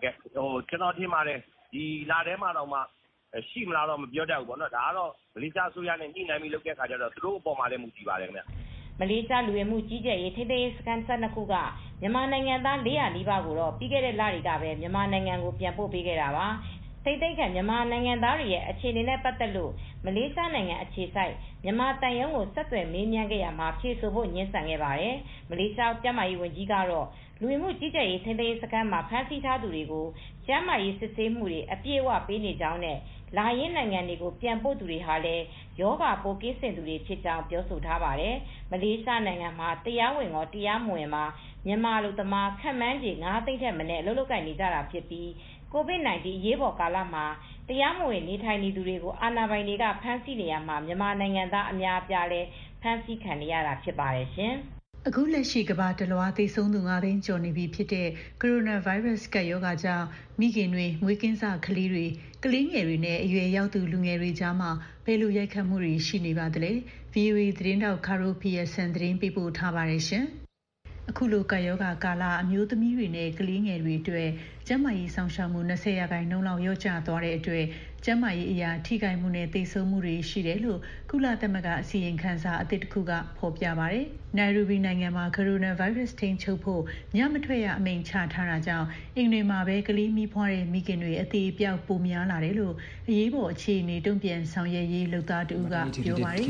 ကျွန်တော်ထင်ပါတယ်ဒီလာထဲမှာတော့မှရှိမလားတော့မပြောတတ်ဘူးပေါ့နော်ဒါကတော့မလေးရှားအစိုးရနဲ့ညှိနှိုင်းပြီးလုပ်တဲ့ခါကျတော့သူတို့အပေါ်မှာလည်းမူတည်ပါတယ်ခင်ဗျမလေးရှားလူဝင်မှုကြီးကြပ်ရေးထိန်းသိမ်းရေးစခန်း12ခုကမြန်မာနိုင်ငံသား400နီးပါးကိုတော့ပြီးခဲ့တဲ့လတွေကပဲမြန်မာနိုင်ငံကိုပြန်ပို့ပေးခဲ့တာပါထိန်းသိမ်းခံမြန်မာနိုင်ငံသားတွေရဲ့အခြေအနေနဲ့ပတ်သက်လို့မလေးရှားနိုင်ငံအခြေစိုက်မြန်မာတန်ယုံကိုဆက်သွယ်မေးမြန်းခဲ့ရမှာဖြေဆိုဖို့ညှင်းဆန်ခဲ့ပါတယ်မလေးရှားကျန်းမာရေးဝန်ကြီးကတော့လူဝင်မှုကြီးကြပ်ရေးထိန်းသိမ်းရေးစခန်းမှာဖမ်းဆီးထားသူတွေကိုကျန်းမာရေးစစ်ဆေးမှုတွေအပြည့်အဝပေးနေကြောင်းနဲ့လာရင်းနိုင်ငံတွေကိုပြန်ပို့သူတွေဟာလည်းယောဂပိုးကင်းစင်သူတွေဖြစ်ကြောင်းပြောဆိုထားပါတယ်မလေးရှားနိုင်ငံမှာတရားဝင်ရောတရားမဝင်မှာမြန်မာလူသမားခန့်မှန်းခြေ9သိန်းထက်မနည်းအလုပ်လုပ်ကိုင်နေကြတာဖြစ်ပြီးCOVID-19 အရေးပေါ်ကာလမှာတရားမဝင်နေထိုင်နေသူတွေကိုအာဏာပိုင်တွေကဖမ်းဆီးနေရမှာမြန်မာနိုင်ငံသားအများအပြားလည်းဖမ်းဆီးခံနေရတာဖြစ်ပါတယ်ရှင်။အခုလက်ရှိကမ္ဘာတလွှားသေဆုံးသူ9သိန်းကျော်နေပြီဖြစ်တဲ့ကိုရိုနာဗိုင်းရပ်စ်ကပ်ရောဂါကြောင့်မိခင်တွေမွေးကင်းစကလေးတွေကလေးငယ်တွေနဲ့အရွယ်ရောက်သူလူငယ်တွေကြားမှာဘယ်လိုရိုက်ခတ်မှုတွေရှိနေပါသလဲ။ VOA သတင်းတောက် Carol Pearson သတင်းပေးပို့ထားပါတယ်ရှင်။အခုလိုကပ်ရောဂါကာလအမျိုးသမီးတွေနဲ့ကလေးငယ်တွေအတွက်ကျန်းမာရေးဆောင်ရှောက်မှု20%လောက်လျော့ကျသွားတဲ့အတွက်ကျန်းမာရေးအရာထိခိုက်မှုနဲ့သေဆုံးမှုတွေရှိတယ်လို့ကုလသမဂ္ဂအစည်းအဝေးခန်းစာအသစ်တစ်ခုကဖော်ပြပါတယ်။နိုင်ရိုဘီနိုင်ငံမှာကိုရိုနာဗိုင်းရပ်စ်ထိန်းချုပ်ဖို့ညမထွက်ရအမိန့်ချထားတာကြောင့်အိမ်တွေမှာပဲကလေးမီးဖွားတဲ့မိခင်တွေအသေးအပြောက်ပိုများလာတယ်လို့အရေးပေါ်အခြေအနေတုံ့ပြန်ဆောင်ရွက်ရေးလုပ်သားတူကပြောပါတယ်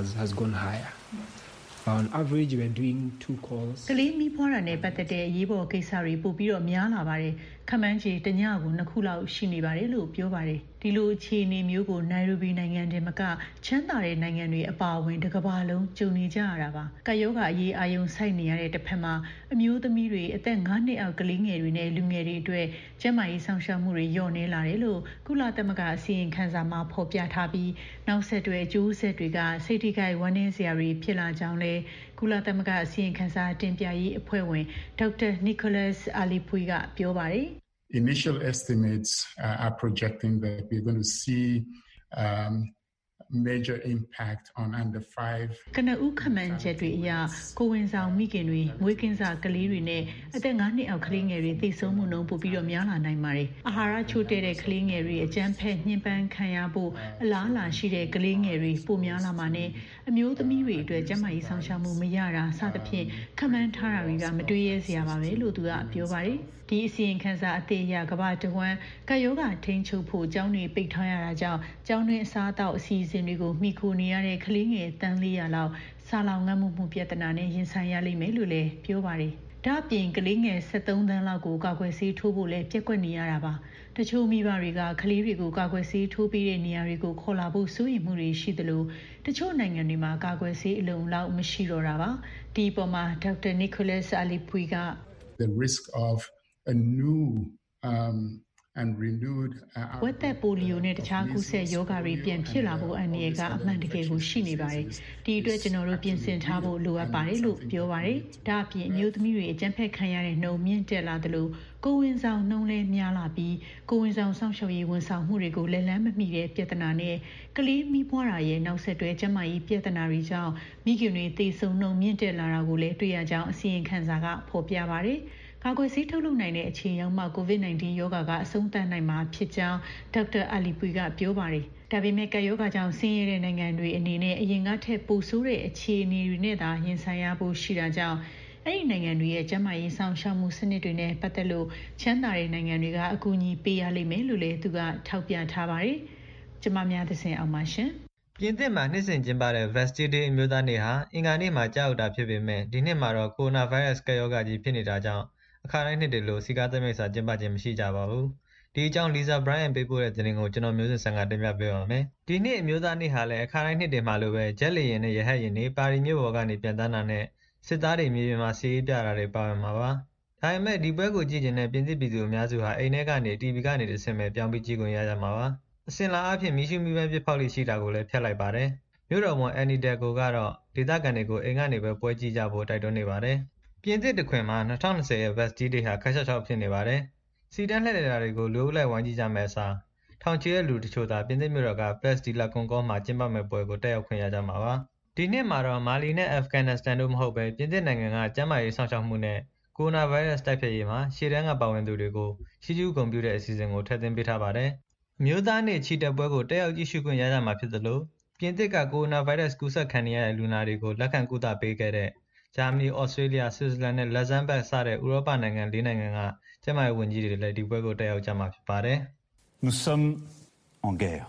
On average when doing 2 calls ကလေးမီးဖွားတာနဲ့ပတ်သက်တဲ့အရေးပေါ်ကိစ္စတွေပို့ပြီးတော့များလာပါတယ်ခမန်းချေတညကို2ခုလောက်ရှိနေပါတယ်လို့ပြောပါတယ်ဒီလိုအခြေအနေမျိုးကိုနိုင်ရိုဘီနိုင်ငံတည်းမကချမ်းသာတဲ့နိုင်ငံတွေအပါအဝင်တစ်ကမ္ဘာလုံးကြုံနေကြရတာပါကပ်ရောဂါအရေးအာရုံစိုက်နေရတဲ့တစ်ဖက်မှာအမျိုးသမီးတွေအသက်9နှစ်အောက်ကလေးငယ်တွေနဲ့လူငယ်တွေအတွက်ကျန်းမာရေးဆောင်ရှောက်မှုတွေလျော့နည်းလာတယ်လို့ကုလသမဂ္ဂအစည်းအဝေးခန်းစာမှာဖော်ပြထားပြီးနောက်ဆက်တွဲအကျိုးဆက်တွေကစိတ်ထိခိုက်ဝမ်းနည်းစရာတွေဖြစ်လာကြောင်းလဲကုလသမဂ္ဂအစည်းအဝေးခန်းစာတင်ပြရေးအဖွဲ့ဝင်ဒေါက်တာ Nicholas Alipui ကပြောပါတယ် Initial estimates are projecting that we're going to see major impact on under 5 ကနဦးခမန်းချက်တွေအရကိုဝင်ဆောင်မိခင်တွေမွေးကင်းစကလေးတွေနဲ့အသက်9နှစ်အောက်ကလေးငယ်တွေသိဆုံးမှုနှုန်းပိုပြီးတော့များလာနိုင်ပါတယ်အာဟာရချို့တဲ့ကလေးငယ်တွေအကြမ်းဖက်ညှဉ်းပန်းခံရဖို့အလားအလာရှိတဲ့ကလေးငယ်တွေပိုများလာမှာနဲ့အမျိုးသမီးတွေအတွက်ကျန်းမာရေးဆောင်ရှောက်မှုမရတာစသဖြင့်ခမန်းထားတာတွေကမတွေးရဲစရာပါပဲလို့သူကပြောပါတယ်ဒီအစီရင်ခံစာအသေးအရကမ္ဘာတဝန်းကပ်ရောဂါထိန်းချုပ်ဖို့ကျောင်းတွေပိတ်ထားရတာကြောင့်ကျောင်းတွင်းအစားအသောက်အစီအစဉ်တွေကိုမှီခိုနေရတဲ့ကလေးငယ်တန်း400လောက်စာလောင်ငတ်မှုပြဿနာနဲ့ရင်ဆိုင်ရလိမ့်မယ်လို့လည်းပြောပါတယ်။ဒါ့အပြင်ကလေးငယ်73သန်းလောက်ကိုကာကွယ်ဆေးထိုးဖို့လည်းပြက်ကွက်နေရတာပါ။တချို့မိဘတွေကကလေးတွေကိုကာကွယ်ဆေးထိုးပေးတဲ့နေရာတွေကိုခေါ်လာဖို့စိုးရိမ်မှုတွေရှိသလိုတချို့နိုင်ငံတွေမှာကာကွယ်ဆေးအလုံလောက်မရှိတော့တာပါ။ဒီပေါ်မှာဒေါက်တာ Nicholas Alipui က The risk of a new and renewed ဝက်သက်ပိုလီယိုနဲ့တခြားကူးစက်ရောဂါတွေပြန်ဖြစ်လာဖို့အန္တရာယ်ကအမှန်တကယ်ကိုရှိနေပါတယ်။ဒီအတွက်ကျွန်တော်တို့ပြင်ဆင်ထားဖို့လိုအပ်ပါတယ်လို့ပြောပါတယ်။ဒါ့အပြင်အမျိုးသမီးတွေအကြမ်းဖက်ခံရတဲ့နှုန်းမြင့်တက်လာသလိုကိုဝင်ဆောင်နှုန်းလည်းများလာပြီးကိုဝင်ဆောင်စောင့်ရှောက်ရေးဝန်ဆောင်မှုတွေကိုလက်လန်းမမီတဲ့ပြဿနာနဲ့ကလေးမီးဖွားတာရဲ့နောက်ဆက်တွဲကျန်းမာရေးပြဿနာတွေကြောင့်မိခင်တွေသေဆုံးနှုန်းမြင့်တက်လာတာကိုလည်းတွေ့ရကြောင်းအစီရင်ခံစာကဖော်ပြပါတယ်။ကာကွယ်ဆေးထုတ်လုပ်နိုင်တဲ့အခြေရောက်မှ COVID-19 ရောဂါကအဆုံးသတ်နိုင်မှာဖြစ်ကြောင်းဒေါက်တာအလီပွီကပြောပါတယ်။ဒါပေမဲ့ကပ်ရောဂါကြောင့်ဆင်းရဲတဲ့နိုင်ငံတွေအနေနဲ့အရင်ကထက်ပိုဆိုးတဲ့အခြေအနေတွေနဲ့သာရင်ဆိုင်ရဖို့ရှိတာကြောင့်အဲ့ဒီနိုင်ငံတွေရဲ့ကျန်းမာရေးဆောင်ရှောက်မှုစနစ်တွေနဲ့ပတ်သက်လို့ချမ်းသာတဲ့နိုင်ငံတွေကအကူအညီပေးရလိမ့်မယ်လို့လည်းသူကထောက်ပြထားပါတယ်။ကျမများသစဉ်အောင်ပါရှင်။ပြင်သစ်မှာနှစ်စဉ်ကျင်းပတဲ့ Bastille Day အမျိုးသားနေ့ဟာအင်္ဂါနေ့မှာကြာရောက်တာဖြစ်ပေမဲ့ဒီနှစ်မှာတော့ကိုရိုနာဗိုင်းရပ်စ်ကပ်ရောဂါကြီးဖြစ်နေတာကြောင့်အခါတိုင်းနှစ်တွေလိုစီကားသမီးစာကျင်းပခြင်းမရှိကြပါဘူး။ဒီအကြောင်း Lisa Bryant ပေးပို့တဲ့သတင်းကိုကျွန်တော်မျိုးစင်ဆန်ကတင်ပြပေးပါမယ်။ဒီနှစ်အမျိုးသားနေ့ဟာလည်းအခါတိုင်းနှစ်တွေမှာလိုပဲဂျက်လေယာဉ်နဲ့ရဟတ်ယာဉ်တွေပါရီမြို့ပေါ်ကနေပြန်တန်းတာနဲ့စစ်သားတွေမြေပြင်မှာစီးရေးပြတာတွေပါဝင်မှာပါ။ဒါပေမဲ့ဒီပွဲကိုကြည့်ကျင်တဲ့ပြင်သစ်ပြည်သူအများစုဟာအိမ်ထဲကနေ TV ကနေတဆင့်ပဲပြောင်းပြီးကြည့်ခွင့်ရကြမှာပါ။အစင်လာအဖြစ်မီးရှူးမီးပန်းပစ်ဖောက်လိရှိတာကိုလည်းဖျက်လိုက်ပါတယ်။မြို့တော်ဝန် Anne Hidalgo ကတော့ဒေသခံတွေကိုအိမ်ကနေပဲပွဲကြည့်ကြဖို့တိုက်တွန်းနေပါတယ်။ပြင်သစ်တခွင်မှာ2020ရဲ့ Bastille Day ဟာခက်ရှောက်ရှောက်ဖြစ်နေပါတယ်။စီတန်းလှည့်လည်တာတွေကိုလူအုပ်လိုက်ဝိုင်းကြည့်ကြမယ့်အစားထောင်ချီတဲ့လူတချို့သာပြင်သစ်မြို့တော်က Place de la Concorde မှာကျင်းပမယ့်ပွဲကိုတက်ရောက်ခွင့်ရကြမှာပါ။ဒီနှစ်မှာတော့မာလီနဲ့အာဖဂန်နစ္စတန်တို့မဟုတ်ပဲပြင်သစ်နိုင်ငံကကျန်းမာရေးစောင့်ရှောက်မှုနဲ့ကိုရိုနာဗိုင်းရပ်စ်တိုက်ဖျက်ရေးမှာရှေ့တန်းကပါဝင်သူတွေကိုရှေးကျူးဂုဏ်ပြုတဲ့အစီအစဉ်ကိုထည့်သွင်းပေးထားပါတယ်။အမျိုးသားနေ့ချီတက်ပွဲကိုတက်ရောက်ကြည့်ရှုခွင့်ရကြမှာဖြစ်သလိုပြင်သစ်ကကိုရိုနာဗိုင်းရပ်စ်ကူးစက်ခံနေရတဲ့လူနာတွေကိုလက်ခံကုသပေးခဲ့တဲ့ဂျာမနီ၊ဩစတြေးလျ၊ဆွစ်ဇာလန်နဲ့လက်ဇမ်းဘတ်စတဲ့ဥရောပနိုင်ငံ၄နိုင်ငံကကျန်းမာရေးဝန်ကြီးတွေလည်းဒီပွဲကိုတက်ရောက်ကြမှာဖြစ်ပါတယ်။ Nous sommes en guerre.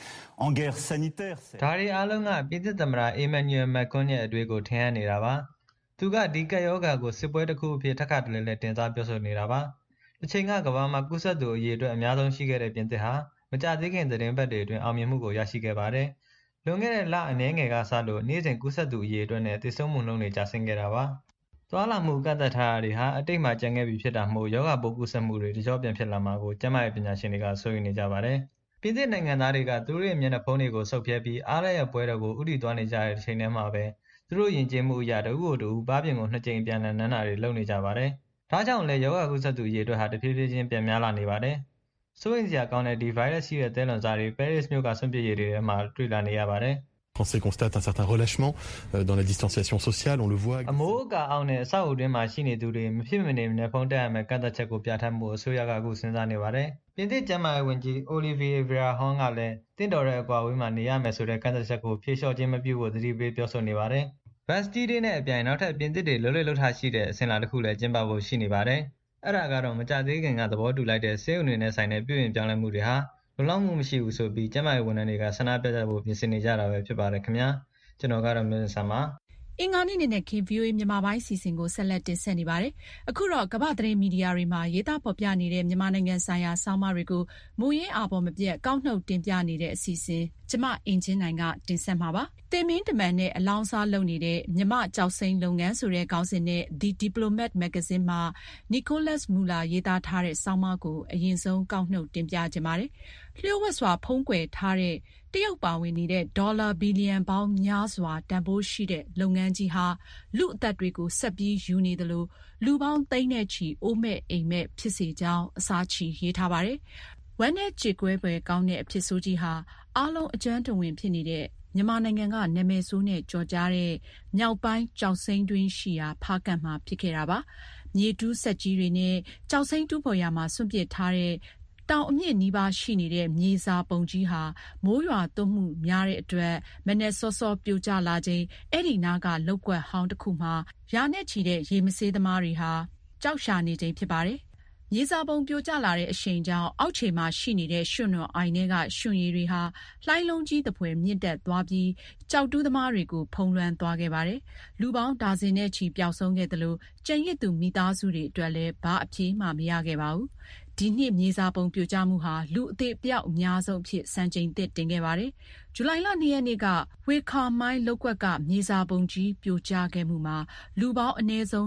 En guerre sanitaire. ဒါတွေအားလုံးကပြင်သစ်သမ္မတအီမန်နျူရယ်မက်ကွန်းရဲ့အတွေ့ကိုထင်ဟပ်နေတာပါ။သူကဒီကပ်ရောဂါကိုစစ်ပွဲတစ်ခုအဖြစ်ထပ်ခါတလဲလဲတင်စားပြောဆိုနေတာပါ။တစ်ချိန်ကကမ္ဘာမှာကူးစက်သူအရေအတွက်အများဆုံးရှိခဲ့တဲ့ပြင်သစ်ဟာမကြာသေးခင်သတင်းပတ်တွေအတွင်းအောင်မြင်မှုကိုရရှိခဲ့ပါတယ်။လွန်ခဲ့တဲ့လအနည်းငယ်ကစလို့နေ့စဉ်ကူးစက်သူအရေအတွက်နဲ့သေဆုံးမှုနှုန်းတွေကျဆင်းခဲ့တာပါ။သွားလာမှုကန့်သတ်ထားတာတွေဟာအတိတ်မှာကျန်ခဲ့ပြီဖြစ်တာမို့ရောဂါပိုးကူးစက်မှုတွေတကြောပြန်ဖြစ်လာမှာကိုကျန်းမာရေးပညာရှင်တွေကစိုးရိမ်နေကြပါတယ်။ပြင်သစ်နိုင်ငံသားတွေကသူတို့ရဲ့မျက်နှာဖုံးတွေကိုဆုပ်ဖြဲပြီးအားရရပွဲတော်ကိုဥတီသွားနေကြတဲ့ချိန်ထဲမှာပဲသူတို့ယဉ်ကျေးမှုအရာတဦးကိုတူဘားပြင်ကို2ကြိမ်ပြန်လည်နန်းတာတွေလုပ်နေကြပါတယ်။ဒါကြောင့်လည်းရောဂါကူးစက်သူအရေအတွက်ဟာတဖြည်းဖြည်းချင်းပြန်များလာနေပါတယ်။စိုးရိမ်စရာကောင်းတဲ့ဒီဗိုင်းရပ်စ်ရှိတဲ့သဲလွန်စားတွေပဲရစ်မြို့ကဆွန့်ပစ်ရည်တွေထဲမှာတွေ့လာနေရပါတယ်။ Français constate un certain relâchement dans la distanciation sociale, on le voit. အမိုးအကာအောက်နဲ့အဆောက်အဦတွင်းမှာရှိနေသူတွေမဖြစ်မနေမျက်ဖုံးတပ်ရမယ်ကန့်သတ်ချက်ကိုပြဋ္ဌာန်းမှုအစိုးရကအခုစဉ်းစားနေပါတယ်။ပြင်သစ်ကျန်းမာရေးဝန်ကြီး Olivier Véran ကလည်းတင့်တော်တဲ့အကွာအဝေးမှာနေရမယ်ဆိုတဲ့ကန့်သတ်ချက်ကိုဖြေလျှော့ခြင်းမပြုဖို့သတိပေးပြောဆိုနေပါတယ်။ Bastille Day နဲ့အပြိုင်နောက်ထပ်ပြင်သစ်တွေလှုပ်လှုပ်ထားရှိတဲ့အစဉ်အလာတစ်ခုလည်းကျင်းပဖို့ရှိနေပါတယ်။အဲ့ဒါကတော့မကြသေးခင်ကသဘောတူလိုက်တဲ့စေအုံတွေနဲ့ဆိုင်တဲ့ပြုပြင်ပြောင်းလဲမှုတွေဟာလုံလောက်မှုမရှိဘူးဆိုပြီးကျန်းမာရေးဝန်ထမ်းတွေကဆန္ဒပြကြဖို့ပြင်ဆင်နေကြတာပဲဖြစ်ပါတယ်ခင်ဗျာ။ကျွန်တော်ကတော့မျိုးစံပါအင်္ဂါနေ့နဲ့ခင် VOA မြန်မာပိုင်းစီစဉ်ကိုဆက်လက်တင်ဆက်နေပါတယ်။အခုတော့ကမ္ဘာသတင်းမီဒီယာတွေမှာရေးသားဖော်ပြနေတဲ့မြန်မာနိုင်ငံဆိုင်ရာဆောင်းပါးတွေကိုမူရင်းအာဘော်မပြတ်ကောက်နှုတ်တင်ပြနေတဲ့အစီအစဉ်ကျမအင်ဂျင်နိုင်ကတင်ဆက်မှာပါ။တင်မင်းတမန်နဲ့အလောင်းစားလုပ်နေတဲ့မြမကြောက်စိမ်းလုပ်ငန်းဆိုတဲ့ခေါင်းစဉ်နဲ့ The Diplomat Magazine မှာ Nicholas Muller ရေးသားထားတဲ့ဆောင်းပါးကိုအရင်ဆုံးကောက်နှုတ်တင်ပြကြပါတယ်။လျှို့ဝှက်စွာဖုံးကွယ်ထားတဲ့တရုတ်ပါဝင်နေတဲ့ဒေါ်လာဘီလီယံပေါင်းများစွာတန်ဖိုးရှိတဲ့လုပ်ငန်းကြီးဟာလူအသက်တွေကိုဆက်ပြီးယူနေသလိုလူပေါင်းသိန်းနဲ့ချီအိုးမဲ့အိမ်မဲ့ဖြစ်စေကြောင်းအစားချီရေးထားပါတယ်။ဝမ်းနဲ့ကြေကွဲပွဲကောင်းတဲ့အဖြစ်ဆိုးကြီးဟာအားလုံးအကျွမ်းတဝင်ဖြစ်နေတဲ့မြန်မာနိုင်ငံကနာမည်ဆိုးနဲ့ကြော်ကြားတဲ့မြောက်ပိုင်းကြောက်စိမ်းတွင်းရှိရာဖားကန့်မှာဖြစ်ခဲ့တာပါ။မြေတူးဆက်ကြီးတွေနဲ့ကြောက်စိမ်းတူးဖော်ရာမှာစွန့်ပစ်ထားတဲ့တောင်အမြင့်နီးပါးရှိနေတဲ့မြေစာပုံကြီးဟာမိုးရွာသွန်းမှုများတဲ့အတွက်မနက်စောစောပြိုကျလာချိန်အဲ့ဒီနားကလောက်ကွက်ဟောင်းတစ်ခုမှာရာနဲ့ချီတဲ့ရေမဆေးသမားတွေဟာကြောက်ရှာနေချိန်ဖြစ်ပါတယ်။မြေစာပုံပြိုကျလာတဲ့အရှိန်ကြောင့်အောက်ခြေမှာရှိနေတဲ့ရွှွနွံအိုင်ထဲကရွှွန်ရည်တွေဟာလှိုင်းလုံးကြီးသဖွယ်မြင့်တက်သွားပြီးကြောက်တူးသမားတွေကိုဖုံးလွှမ်းသွားခဲ့ပါတယ်။လူပေါင်းဒါဇင်နဲ့ချီပျောက်ဆုံးခဲ့သလိုကျန်ရစ်သူမိသားစုတွေအတွက်လည်းဘာအပြေးမှမရခဲ့ပါဘူး။ဒီနှစ်မြေစာပုံပြိုကျမှုဟာလူအသေးအပျောက်အများဆုံးဖြစ်စံချိန်သစ်တင်ခဲ့ပါတယ်။ဇူလိုင်လ2ရက်နေ့ကဝေခါမိုင်းလောက်ကွက်ကမြေစာပုံကြီးပြိုကျခဲ့မှုမှာလူပေါင်းအနည်းဆုံး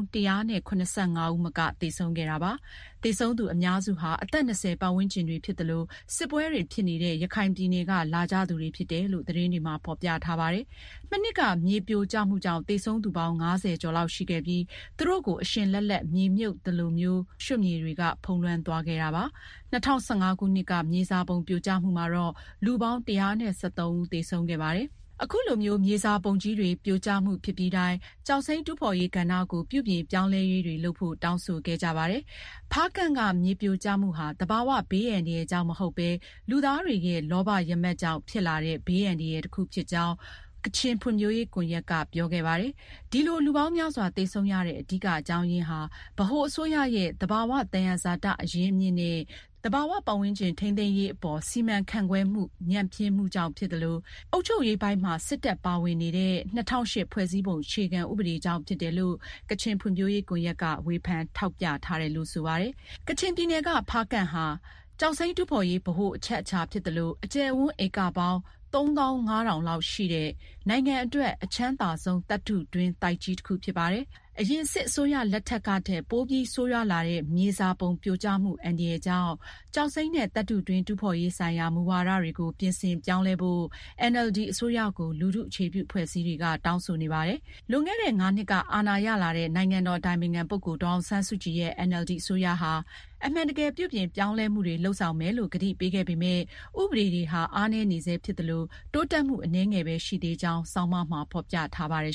185ဦးမကသေဆုံးခဲ့တာပါ။သေဆုံးသူအများစုဟာအသက်20ပတ်ဝန်းကျင်တွေဖြစ်တယ်လို့စစ်ပွဲတွေဖြစ်နေတဲ့ရခိုင်ပြည်နယ်ကလာကြသူတွေဖြစ်တယ်လို့သတင်းတွေမှာဖော်ပြထားပါတယ်။မနှစ်ကမြေပြိုကျမှုကြောင့်သေဆုံးသူပေါင်း90ကျော်လောက်ရှိခဲ့ပြီးသူတို့ကိုအရှင်လက်လက်မြေမြုပ်တယ်လို့မျိုးရွှွမြေတွေကဖုံးလွှမ်းသွားခဲ့တာပါ။2015ခုနှစ်ကမြေစာပုံပြိုကျမှုမှာတော့လူပေါင်း173ဦးသေဆုံးခဲ့ပါတယ်။အခုလိုမျိုးမြေစာပုံကြီးတွေပြိုကျမှုဖြစ်ပြီးတိုင်းကြောက်စိမ်းတူးဖော်ရေးကဏ္ဍကိုပြုပြင်ပြောင်းလဲရေးတွေလုပ်ဖို့တောင်းဆိုခဲ့ကြပါတယ်။ဖားကန့်ကမြေပြိုကျမှုဟာတဘာဝဘေးအန္တရာယ်ကြောင့်မဟုတ်ဘဲလူသားတွေရဲ့လောဘရမက်ကြောင့်ဖြစ်လာတဲ့ဘေးအန္တရာယ်တစ်ခုဖြစ်ကြောင်းကချင်ဖွံ့ဖြိုးရေးကွန်ရက်ကပြောခဲ့ပါတယ်။ဒီလိုလူပေါင်းများစွာသေဆုံးရတဲ့အဓိကအကြောင်းရင်းဟာဗဟိုအစိုးရရဲ့တဘာဝသယံဇာတအရင်းအမြစ်နဲ့တဘာဝပတ်ဝန်းကျင်ထိန်းသိမ်းရေးအပေါ်စီမံခန့်ခွဲမှုညံ့ဖျင်းမှုကြောင့်ဖြစ်တယ်လို့အုပ်ချုပ်ရေးပိုင်းမှာစစ်တပ်ပါဝင်နေတဲ့2008ဖွဲ့စည်းပုံအခြေခံဥပဒေကြောင့်ဖြစ်တယ်လို့ကချင်ဖွံ့ဖြိုးရေးကွန်ရက်ကဝေဖန်ထောက်ပြထားတယ်လို့ဆိုပါတယ်။ကချင်ပြည်နယ်ကဖားကန့်ဟာကျောက်စိမ်းတူးဖော်ရေးဗဟိုအချက်အချာဖြစ်တယ်လို့အကျယ်ဝန်းဧကပေါင်း3500လောက်ရှိတဲ့နိုင်ငံအတွက်အချမ်းသာဆုံးသတ္တုတွင်းတိုက်ကြီးတစ်ခုဖြစ်ပါတယ်။အရင်စစ်အစိုးရလက်ထက်ကထက်ပိုပြီးဆိုးရွားလာတဲ့မြေစာပုံပြိုကျမှုအန္တရာယ်ကြောင့်ကျောက်စိမ်းနဲ့သတ္တုတွင်းတူးဖော်ရေးဆိုင်ရာမူဝါဒတွေကိုပြင်ဆင်ပြောင်းလဲဖို့ NLD အစိုးရကိုလူထုအခြေပြုအဖွဲ့အစည်းတွေကတောင်းဆိုနေပါတယ်။လွန်ခဲ့တဲ့9နှစ်ကအာဏာရလာတဲ့နိုင်ငံတော်အတိုင်ပင်ခံပုဂ္ဂိုလ်ဒေါ်အောင်ဆန်းစုကြည်ရဲ့ NLD အစိုးရဟာအမှန်တကယ်ပြုပြင်ပြောင်းလဲမှုတွေလှုပ်ဆောင်မယ်လို့ကတိပေးခဲ့ပေမဲ့ဥပဒေတွေဟာအားနည်းနေဆဲဖြစ်တယ်လို့တိုးတက်မှုအနည်းငယ်ပဲရှိသေးကြောင်းဆောင်းပါးမှာဖော်ပြထားပါတယ်ရှင်။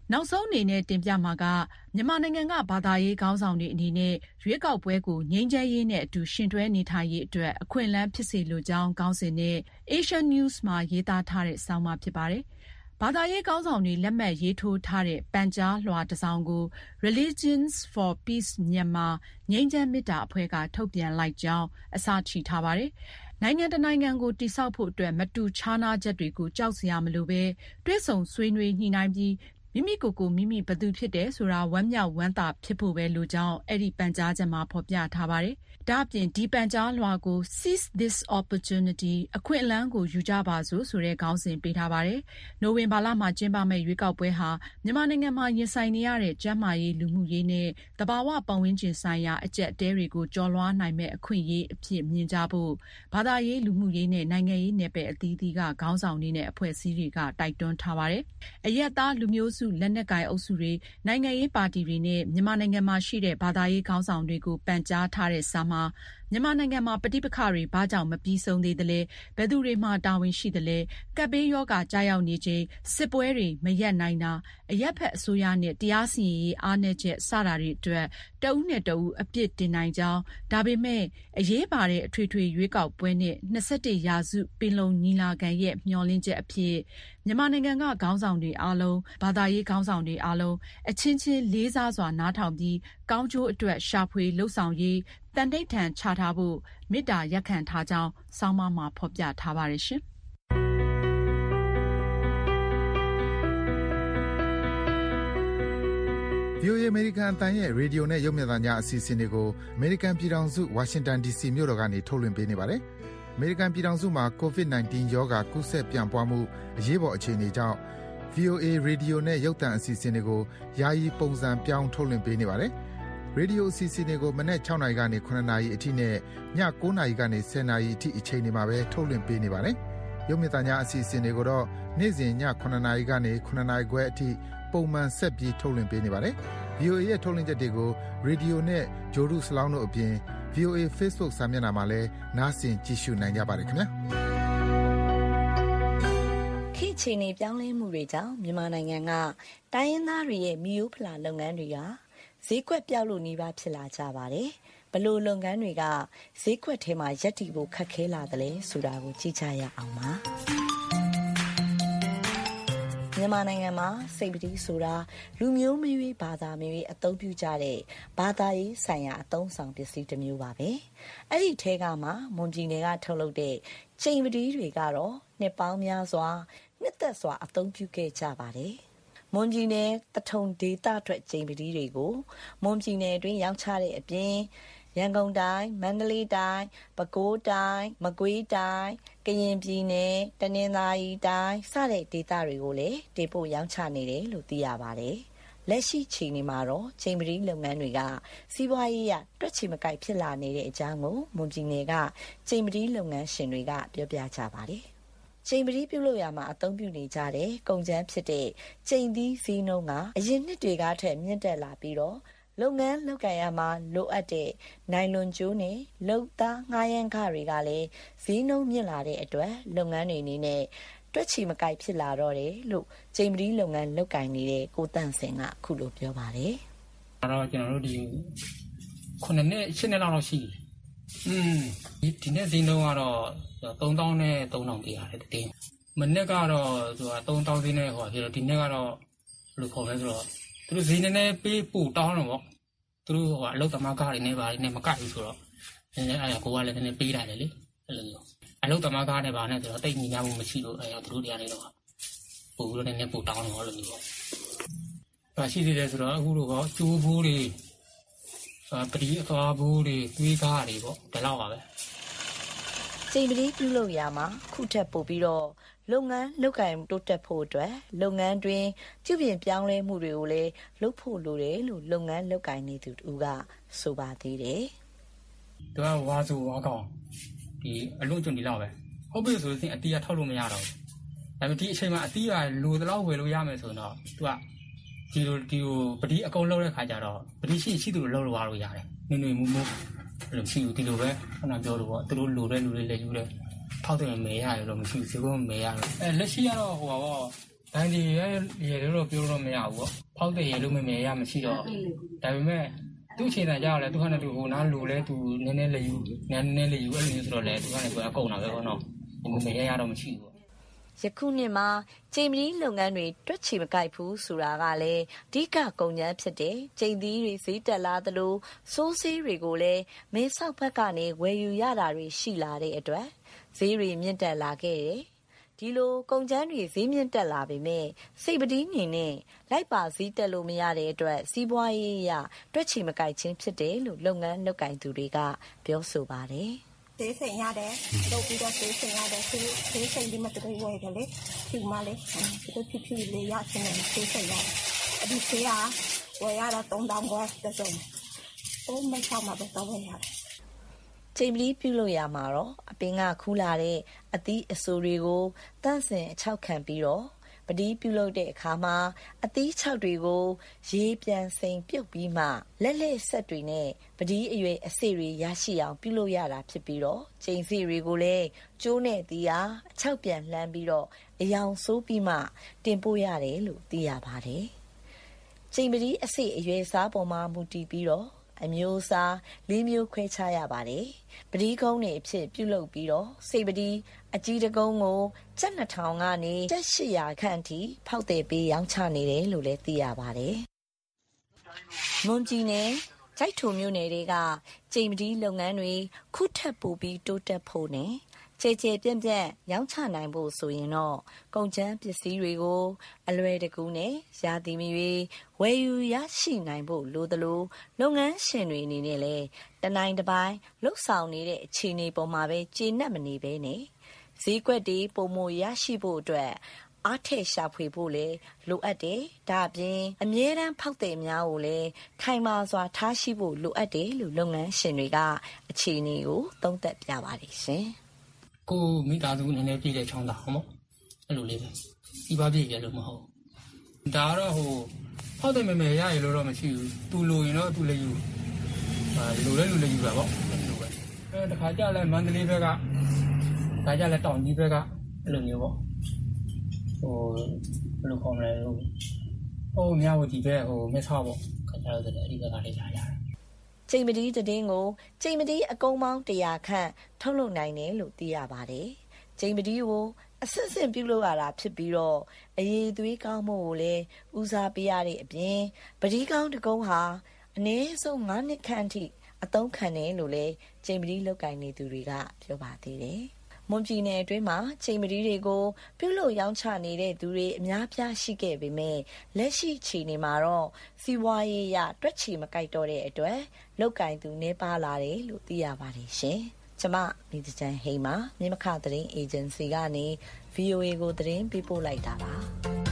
နောက်ဆုံးအနေနဲ့တင်ပြမှာကမြန်မာနိုင်ငံကဘာသာရေးခေါင်းဆောင်တွေအနေနဲ့ရွေးကောက်ပွဲကိုငြိမ်းချမ်းရေးနဲ့အတူရှင်တွဲနေထိုင်ရေးအတွက်အခွင့်အလမ်းဖြစ်စေလိုကြောင်းခေါင်းစဉ်နဲ့ Asian News မှာရေးသားထားတဲ့ဆောင်းပါးဖြစ်ပါတယ်။ဘာသာရေးခေါင်းဆောင်တွေလက်မှတ်ရေးထိုးထားတဲ့ပန်ကြားလွှာတစ်စောင်ကို Religions for Peace Myanmar ငြိမ်းချမ်းမေတ္တာအဖွဲ့ကထုတ်ပြန်လိုက်ကြောင်းအစချီထားပါတယ်။နိုင်ငံတနိုင်ငံကိုတည်ဆောက်ဖို့အတွက်မတူခြားနားချက်တွေကိုကြောက်စရာမလိုပဲတွဲဆုံဆွေးနွေးညှိနှိုင်းပြီးမိမိကိုယ်ကိုမိမိဘသူဖြစ်တယ်ဆိုတာဝမ်းမြောက်ဝမ်းသာဖြစ်ဖို့ပဲလိုကြောင်းအဲ့ဒီပန်ကြားချက်မှာဖော်ပြထားပါတယ်။ဒါ့အပြင်ဒီပန်ကြားလွှာကို Seize this opportunity အခွင့်အလမ်းကိုယူကြပါစို့ဆိုတဲ့ခေါင်းစဉ်ပေးထားပါတယ်။နိုဝင်ဘာလမှာကျင်းပမယ့်ရွေးကောက်ပွဲဟာမြန်မာနိုင်ငံမှာရင်ဆိုင်နေရတဲ့ကျန်းမာရေးလူမှုရေးနဲ့သဘာဝပတ်ဝန်းကျင်ဆိုင်ရာအကျပ်အတည်းတွေကိုကျော်လွှားနိုင်မဲ့အခွင့်အရေးအဖြစ်မြင်ကြဖို့ဘာသာရေးလူမှုရေးနဲ့နိုင်ငံရေးနယ်ပယ်အသီးသီးကခေါင်းဆောင်တွေနဲ့အဖွဲ့အစည်းတွေကတိုက်တွန်းထားပါတယ်။အရက်သားလူမျိုးစုလက်နက်ကိုင်အုပ်စုတွေနိုင်ငံရေးပါတီတွေနဲ့မြန်မာနိုင်ငံမှာရှိတဲ့ဘာသာရေးခေါင်းဆောင်တွေကိုပန်ကြားထားတဲ့စာမှာမြန်မာနိုင်ငံမှာပဋိပက္ခတွေဘာကြောင့်မပြီးဆုံးသေးသလဲဘယ်သူတွေမှတာဝန်ရှိသလဲကပ်ဘေးရောဂါကြားရောက်နေချိန်စစ်ပွဲတွေမရပ်နိုင်တာအရက်ဖက်အစိုးရနဲ့တရားစီရင်ရေးအားနည်းချက်စတာတွေအတွက်တဦးနဲ့တဦးအပြစ်တင်နိုင်ကြောင်းဒါပေမဲ့အရေးပါတဲ့အထွေထွေရွေးကောက်ပွဲနဲ့21ရာစုပင်လုံညီလာခံရဲ့မျှော်လင့်ချက်အဖြစ်မြန်မာနိုင်ငံကခေါင်းဆောင်တွေအားလုံးဘာသာရေးခေါင်းဆောင်တွေအားလုံးအချင်းချင်းလေးစားစွာနားထောင်ပြီးကောင်းကျိုးအတွက်ရှာဖွေလှုပ်ဆောင်ရေးတန်တိတ်ထန်ချထားဖို့မေတ္တာရပ်ခံထားကြောင်းဆောင်းပါးမှာဖော်ပြထားပါတယ်ရှင်။ VOA အမေရိကန်အသံရဲ့ရေဒီယိုနဲ့ရုပ်မြင်သံကြားအစီအစဉ်တွေကိုအမေရိကန်ပြည်ထောင်စုဝါရှင်တန် DC မြို့တော်ကနေထုတ်လွှင့်ပေးနေပါတယ်။အမေရိကန်ပြည်ထောင်စုမှာ COVID-19 ရောဂါကူးစက်ပြန့်ပွားမှုအရေးပေါ်အခြေအနေကြောင့် VOA ရေဒီယိုနဲ့ရုပ်သံအစီအစဉ်တွေကိုယာယီပုံစံပြောင်းထုတ်လွှင့်ပေးနေပါတယ်။ရေဒီယိုအစီအစဉ်တွေကိုမနက်6နာရီကနေ9နာရီအထိနဲ့ည9နာရီကနေ10နာရီအထိအချိန်တွေမှာပဲထုတ်လွှင့်ပေးနေပါတယ်။ရုပ်မြင်သံကြားအစီအစဉ်တွေကိုတော့နေ့စဉ်ည9နာရီကနေ9နာရီခွဲအထိပုံမှန်ဆက်ပြီးထုတ်လွှင့်ပေးနေပါတယ်။ VOA ရဲ့ထုတ်လွှင့်ချက်တွေကိုရေဒီယိုနဲ့ဂျိုဒုစလောင်းတို့အပြင် VOA Facebook စာမျက်နှာမှာလည်းနားဆင်ကြည့်ရှုနိုင်ကြပါတယ်ခင်ဗျာ။ခေတ်ချီနေပြောင်းလဲမှုတွေကြောင့်မြန်မာနိုင်ငံကတိုင်းရင်းသားတွေရဲ့မီးရိုးဖလာလုပ်ငန်းတွေကဈေးကွက်ပြောက်လို့နှီးပါဖြစ်လာကြပါတယ်။ဘလို့လုပ်ငန်းတွေကဈေးကွက်ထဲမှာရပ်တည်ဖို့ခက်ခဲလာတယ်ဆိုတာကိုကြည့်ကြရအောင်ပါ။မြန်မာနိုင်ငံမှာစိတ်ပတိဆိုတာလူမျိုးမရွေးဘာသာမရွေးအသုံးပြုကြတဲ့ဘာသာရေးဆိုင်ရာအသုံးဆောင်ပစ္စည်းတစ်မျိုးပါပဲ။အဲ့ဒီထဲကမှမွန်ပြည်နယ်ကထုတ်လုပ်တဲ့ချိန်ပတိတွေကတော့နှစ်ပေါင်းများစွာနှစ်သက်စွာအသုံးပြုခဲ့ကြပါတယ်။မွန်ပြည်နယ်တထုံဒေသထွက်ချိန်ပတိတွေကိုမွန်ပြည်နယ်တွင်ရောင်းချတဲ့အပြင်ရန်ကုန်တိုင်းမန္တလေးတိုင်းပဲခူးတိုင်းမကွေးတိုင်းကရင်ပြည်နယ်တနင်္သာရီတိုင်းစတဲ့ဒေသတွေကိုလည်းတင်ပို့ရောင်းချနေတယ်လို့သိရပါတယ်။လက်ရှိချိန်မှာတော့ချိန်ပတိလုပ်ငန်းတွေကစီးပွားရေးရတွက်ချီမကိုက်ဖြစ်လာနေတဲ့အကြောင်းကိုမွန်ပြည်နယ်ကချိန်ပတိလုပ်ငန်းရှင်တွေကပြောပြကြပါတယ်။ချိန်ပတိပြုလုပ်ရမှာအသုံးပြုနေကြတဲ့ကုန်ကျန်းဖြစ်တဲ့ချိန်သီးဈေးနှုန်းကအရင်နှစ်တွေကထက်မြင့်တက်လာပြီးတော့လုပ်ငန်းလုပ်ကိုင်ရမှာလိုအပ်တဲ့နိုင်လွန်ကျိုးနဲ့လုပ်သားငှားရမ်းခတွေကလည်းဈေးနှုန်းမြင့်လာတဲ့အတွက်လုပ်ငန်းတွေအနေနဲ့တွက်ချီမကိုက်ဖြစ်လာတော့တယ်လို့ချိန်ပတိလုပ်ငန်းလုပ်ကိုင်နေတဲ့ကိုတန့်စင်ကအခုလိုပြောပါတယ်။အဲ့တော့ကျွန်တော်တို့ဒီ9နှစ်10နှစ်လောက်ရှိတယ်။ဒီနေ့ဈေးနှုန်းကတော့3000နဲ့3000ပြရတယ်တင်း။မနေ့ကတော့သူက3000ဈေးနဲ့ဟိုဖြစ်တော့ဒီနေ့ကတော့ဘယ်လိုခေါ်လဲဆိုတော့သူတို့ဈေးနဲ့ပေးပို့တောင်းတော့ဗောသူတို့ဟိုအလုပ်သမားကားတွေနဲ့ပါနေမကတ်ဘူးဆိုတော့နည်းနည်းအဲ့ကိုကလည်းနည်းနည်းပေးလိုက်တယ်လေအဲ့လိုမျိုးအလုပ်သမားကားနဲ့ပါနဲ့ဆိုတော့တိတ်ညီညာမှုမရှိလို့အဲ့သူတို့တရားတွေတော့ပို့ပြီးတော့နည်းနည်းပို့တောင်းတော့လို့မျိုးပါရှိသေးတယ်ဆိုတော့အခုတို့ကကျိုးဘူးတွေပတိအသွားဘူးတွေသွေးကားတွေဗောဒီလောက်ပါပဲချိန်ပတိပြုလုပ်ရမှာခုထက်ပို့ပြီးတော့လုပ်ငန်းလုပ်ကိုင်တိုးတက်ဖို့အတွက်လုပ်ငန်းတွင်ပြုပြင်ပြောင်းလဲမှုတွေကိုလည်းလုပ်ဖို့လိုတယ်လို့လုပ်ငန်းလုပ်ကိုင်နေသူတူကဆိုပါသေးတယ်။သူကဝါဆိုဝါကောင်ဒီအလို့ကျွန်းဒီလောက်ပဲဟုတ်ပြီဆိုရင်အတီးကထောက်လို့မရတော့ဘူး။ဒါပေမဲ့ဒီအချိန်မှာအတီးကလိုတလောက်ဝယ်လို့ရမယ်ဆိုတော့သူကဒီလိုပတိအကုန်လုံးတဲ့ခါကျတော့ပတိရှိသူလိုလုပ်လို့ရတယ်။နွေနွေမူမူအဲ့လိုရှိဘူးဒီလိုပဲခဏပြောလို့ပေါ့သူတို့လိုတဲ့လူတွေလည်းယူတယ်ထောက်တယ်မဲရတယ်လို့မရှိဘူးဈေးကုန်းမဲရတယ်လက်ရှိကတော့ဟိုပါပေါ့တိုင်းဒီရေလို့ပြောလို့မရဘူးပေါ့ဖောက်တဲ့ရေလို့မမြင်ရမရှိတော့ဒါပေမဲ့သူ့အချိန်တန်ကြရလဲသူကလည်းသူဟိုနားလူလဲသူနည်းနည်းလေးယူအဲ့လိုမျိုးဆိုတော့လဲသူကလည်းအကုန်တာပဲပေါ့နော်ဒီမရတော့မရှိဘူးယခုနှစ်မှာကျိန်မီလုပ်ငန်းတွေတွက်ချီမကိုက်ဘူးဆိုတာကလည်းအဓိကကုန်ကျန်းဖြစ်တဲ့ကျိန်သီးတွေဈေးတက်လာသလိုစိုးဆေးတွေကိုလည်းမဲဆောက်ဘက်ကနေဝယ်ယူရတာတွေရှိလာတဲ့အတွက်ဈေးတွေမြင့်တက်လာခဲ့တယ်။ဒီလိုကုန်ကျန်းတွေဈေးမြင့်တက်လာပေမဲ့စိတ်ပတိနေနဲ့လိုက်ပါဈေးတက်လို့မရတဲ့အတွက်စီးပွားရေးအရတွက်ချီမကိုက်ခြင်းဖြစ်တယ်လို့လုပ်ငန်းလုပ်ကိုင်သူတွေကပြောဆိုပါတယ်။ဈေးဆိုင်ရတယ်လုပ်ပြီးတော့ဈေးဆိုင်ရတယ်ဈေးဆိုင်ဒီမှာတွေ့ဝယ်ကြလေဒီမှာလေဒီဖြစ်လေးရချင်တယ်ဈေးဆိုင်ရတယ်အဒီဈေးကဝယ်ရတော့3000ကျော်တစ်စုံမချမှာပဲတော့ဝယ်ရတယ်ကျိန်ပလီပြုလို့ရမှာတော့အပင်ကခူးလာတဲ့အသီးအဆိုတွေကိုတန့်စင်အချောက်ခံပြီးတော့ပတိပြုလုပ်တဲ့အခါမှာအသီးချောက်တွေကိုရေပြန်စိမ်ပြုတ်ပြီးမှလက်လက်ဆက်တွေနဲ့ပတိအရွယ်အစေတွေရရှိအောင်ပြုလုပ်ရတာဖြစ်ပြီးတော့ကျိန်စီတွေကိုလည်းကျိုးနဲ့တီးအားအချောက်ပြန်လှမ်းပြီးတော့အယောင်ဆိုးပြီးမှတင်ပို့ရတယ်လို့သိရပါတယ်။ကျိန်ပတိအစေအရွယ်စားပေါ်မှာမူတည်ပြီးတော့အမျိုးအစား၄မျိုးခွဲခြားရပါတယ်။ပတိကုန်းတွေအဖြစ်ပြုလုပ်ပြီးတော့စိတ်ပတိအကြီးတကုန်းကိုကျပ်2000ကနေကျပ်800ခန့်ထိဖောက်တဲ့ပေးရောင်းချနေတယ်လို့လည်းသိရပါတယ်။မွန်ပြည်နယ်ကြိုက်ထိုမြို့နယ်တွေကကျိန်ပတိလုပ်ငန်းတွေခုထပ်ပိုပြီးတိုးတက်ဖို့နဲ့ခြေပြန့်ပြန့်ရောင်းချနိုင်ဖို့ဆိုရင်တော့ကုန်ကျန်းပစ္စည်းတွေကိုအလွယ်တကူနဲ့ရာသီမီဝယ်ယူရရှိနိုင်ဖို့လိုသလိုလုပ်ငန်းရှင်တွေအနေနဲ့လည်းတနိုင်တစ်ပိုင်းလှုပ်ဆောင်နေတဲ့အခြေအနေပေါ်မှာပဲကျေနပ်မနေပဲနဲ့ဈေးကွက်တွေပုံမရရှိဖို့အတွက်အားထည့်ရှာဖွေဖို့လည်းလိုအပ်တယ်။ဒါအပြင်အမြဲတမ်းဖောက်တဲ့များကိုလည်းခိုင်မာစွာထားရှိဖို့လိုအပ်တယ်လို့လုပ်ငန်းရှင်တွေကအခြေအနေကိုသုံးသပ်ပြပါတယ်ရှင်။ကိုမိသားစုအနေနဲ့ပြည်တဲ့ချောင်းသားဟုတ်မို့အဲ့လိုလေးပဲစီးပွားပြည်ရလို့မဟုတ်ဒါကတော့ဖောက်တယ်မယ်ရရလို့တော့မရှိဘူးသူလိုရင်တော့သူလည်းယူလိုလဲလူလည်းယူတာပေါ့အဲ့လိုပဲတခါကြလဲမန္တလေးဘက်ကဒါကြလဲတောင်ကြီးဘက်ကအဲ့လိုမျိုးပေါ့ဘယ်လိုခေါ်မလဲမြဝတီဘက်မြတ်ဆောက်ပေါ့ခါကြတော့အဲ့ဒီဘက်ကလေးလာရတယ်ကျိန်ပတိသတင်းကိုကျိန်ပတိအကုန်းပေါင်း100ခန့်ထုတ်လုပ်နိုင်တယ်လို့သိရပါတယ်။ကျိန်ပတိကိုအဆင့်ဆင့်ပြုလုပ်ရတာဖြစ်ပြီးတော့အရည်သွေးကောင်းမှုကိုလည်းဦးစားပေးရတဲ့အပြင်ပတိကောင်းတကုန်းဟာအနည်းဆုံး9နှစ်ခန့်ထိအသုံးခံတယ်လို့လည်းကျိန်ပတိလုပ်ကိုင်နေသူတွေကပြောပါသေးတယ်။မွန်ပြည်နယ်အတွင်းမှာကျိန်ပတိတွေကိုပြုလုပ်ရောင်းချနေတဲ့သူတွေအများပြားရှိခဲ့ပေမဲ့လက်ရှိခြေနေမှာတော့စီးပွားရေးရတွက်ချီမကိုက်တော့တဲ့အတွက်လောက်ကင်သူနှဲပါလာတယ်လို့သိရပါတယ်ရှင်။ကျမမိတချန်ဟိမ်းမှာမြမခသတင်းအေဂျင်စီကနေ VOA ကိုသတင်းပေးပို့လိုက်တာပါ။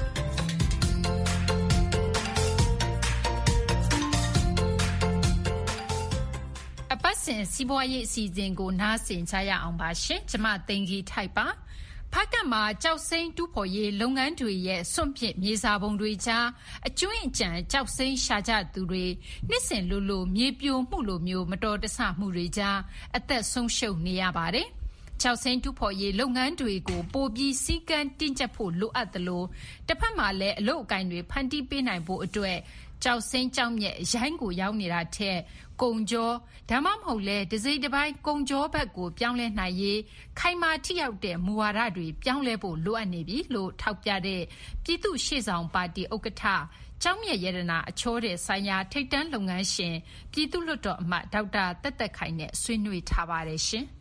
အပတ်စဉ်စီးပွားရေးအစီအစဉ်ကိုနားဆင်ကြရအောင်ပါရှင်။ကျမသိင်ကြီးထိုက်ပါ။ဖားကတ်မှာကျောက်စိမ်းတူးဖော်ရေးလုပ်ငန်းတွေရဲ့စွန့်ပစ်မြေစာပုံတွေကြားအကျွင့်အကြံကျောက်စိမ်းရှာကြသူတွေနှစ်စဉ်လိုမြေပြိုမှုလိုမျိုးမတော်တဆမှုတွေကြားအသက်ဆုံးရှုံးနေရပါတယ်။ကျောက်စိမ်းတူးဖော်ရေးလုပ်ငန်းတွေကိုပိုပြီးစည်းကမ်းတင်းကျပ်ဖို့လိုအပ်သလိုတစ်ဖက်မှာလည်းအလုပ်အကိုင်တွေဖန်တီးပေးနိုင်ဖို့အတွက်ကျောက်စိမ်းကျောက်မြက်ရိုင်းကိုရောက်နေတာထက်ကုံကြောဒါမှမဟုတ်လဲတစိမ့်တစ်ပိုင်းကုံကြောဘက်ကိုပြောင်းလဲနိုင်ရေးခိုင်မာထိရောက်တဲ့မူဝါဒတွေပြောင်းလဲဖို့လိုအပ်နေပြီလို့ထောက်ပြတဲ့ပြည်သူ့ရှေ့ဆောင်ပါတီဥက္ကဋ္ဌကျောက်မြက်ရတနာအချောတဲ့ဆိုင်ရာထိပ်တန်းလုပ်ငန်းရှင်ပြည်သူ့လွှတ်တော်အမတ်ဒေါက်တာသက်သက်ခိုင်နဲ့ဆွေးနွေးထားပါတယ်ရှင်။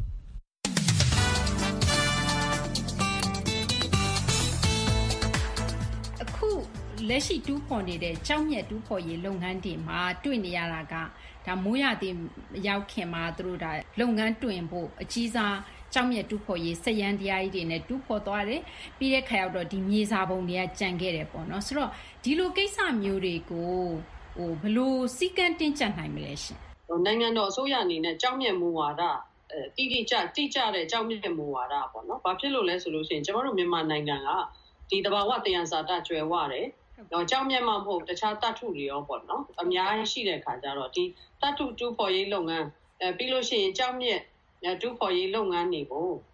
လက်ရှိတူးဖော်နေတဲ့ကျောက်မြတ်တူးဖော်ရေးလုပ်ငန်းတွေမှာတွေ့နေရတာကဒါမိုးရသည်ရောက်ခင်မှာသူတို့ဒါလုပ်ငန်းတွင်ဖို့အကြီးစားကျောက်မြတ်တူးဖော်ရေးစက်ယန္တရားကြီးတွေနဲ့တူးဖော်သွားတယ်ပြီးတဲ့ခါရောက်တော့ဒီမြေစာပုံတွေကကျန်ခဲ့တယ်ပေါ့နော်ဆိုတော့ဒီလိုကိစ္စမျိုးတွေကိုဘယ်လိုစီကံတင်ကြနိုင်မလဲရှင်နိုင်ငံတော်အစိုးရအနေနဲ့ကျောက်မြတ်မူဝါဒတိကျတဲ့ကျောက်မြတ်မူဝါဒပေါ့နော်ဘာဖြစ်လို့လဲဆိုလို့ရှိရင်ကျွန်တော်တို့မြန်မာနိုင်ငံကဒီတဘာဝတယံဇာတကျွယ်ဝတယ်ကျောက်မြတ်မှမဟုတ်တခြားတတ်ထုတွေရောပေါ့နော်အများကြီးရှိတဲ့ခါကျတော့ဒီတတ်ထုတူးဖော်ရေးလုပ်ငန်းပြီးလို့ရှိရင်ကျောက်မြတ်တူးဖော်ရေးလုပ်ငန်းတွေကို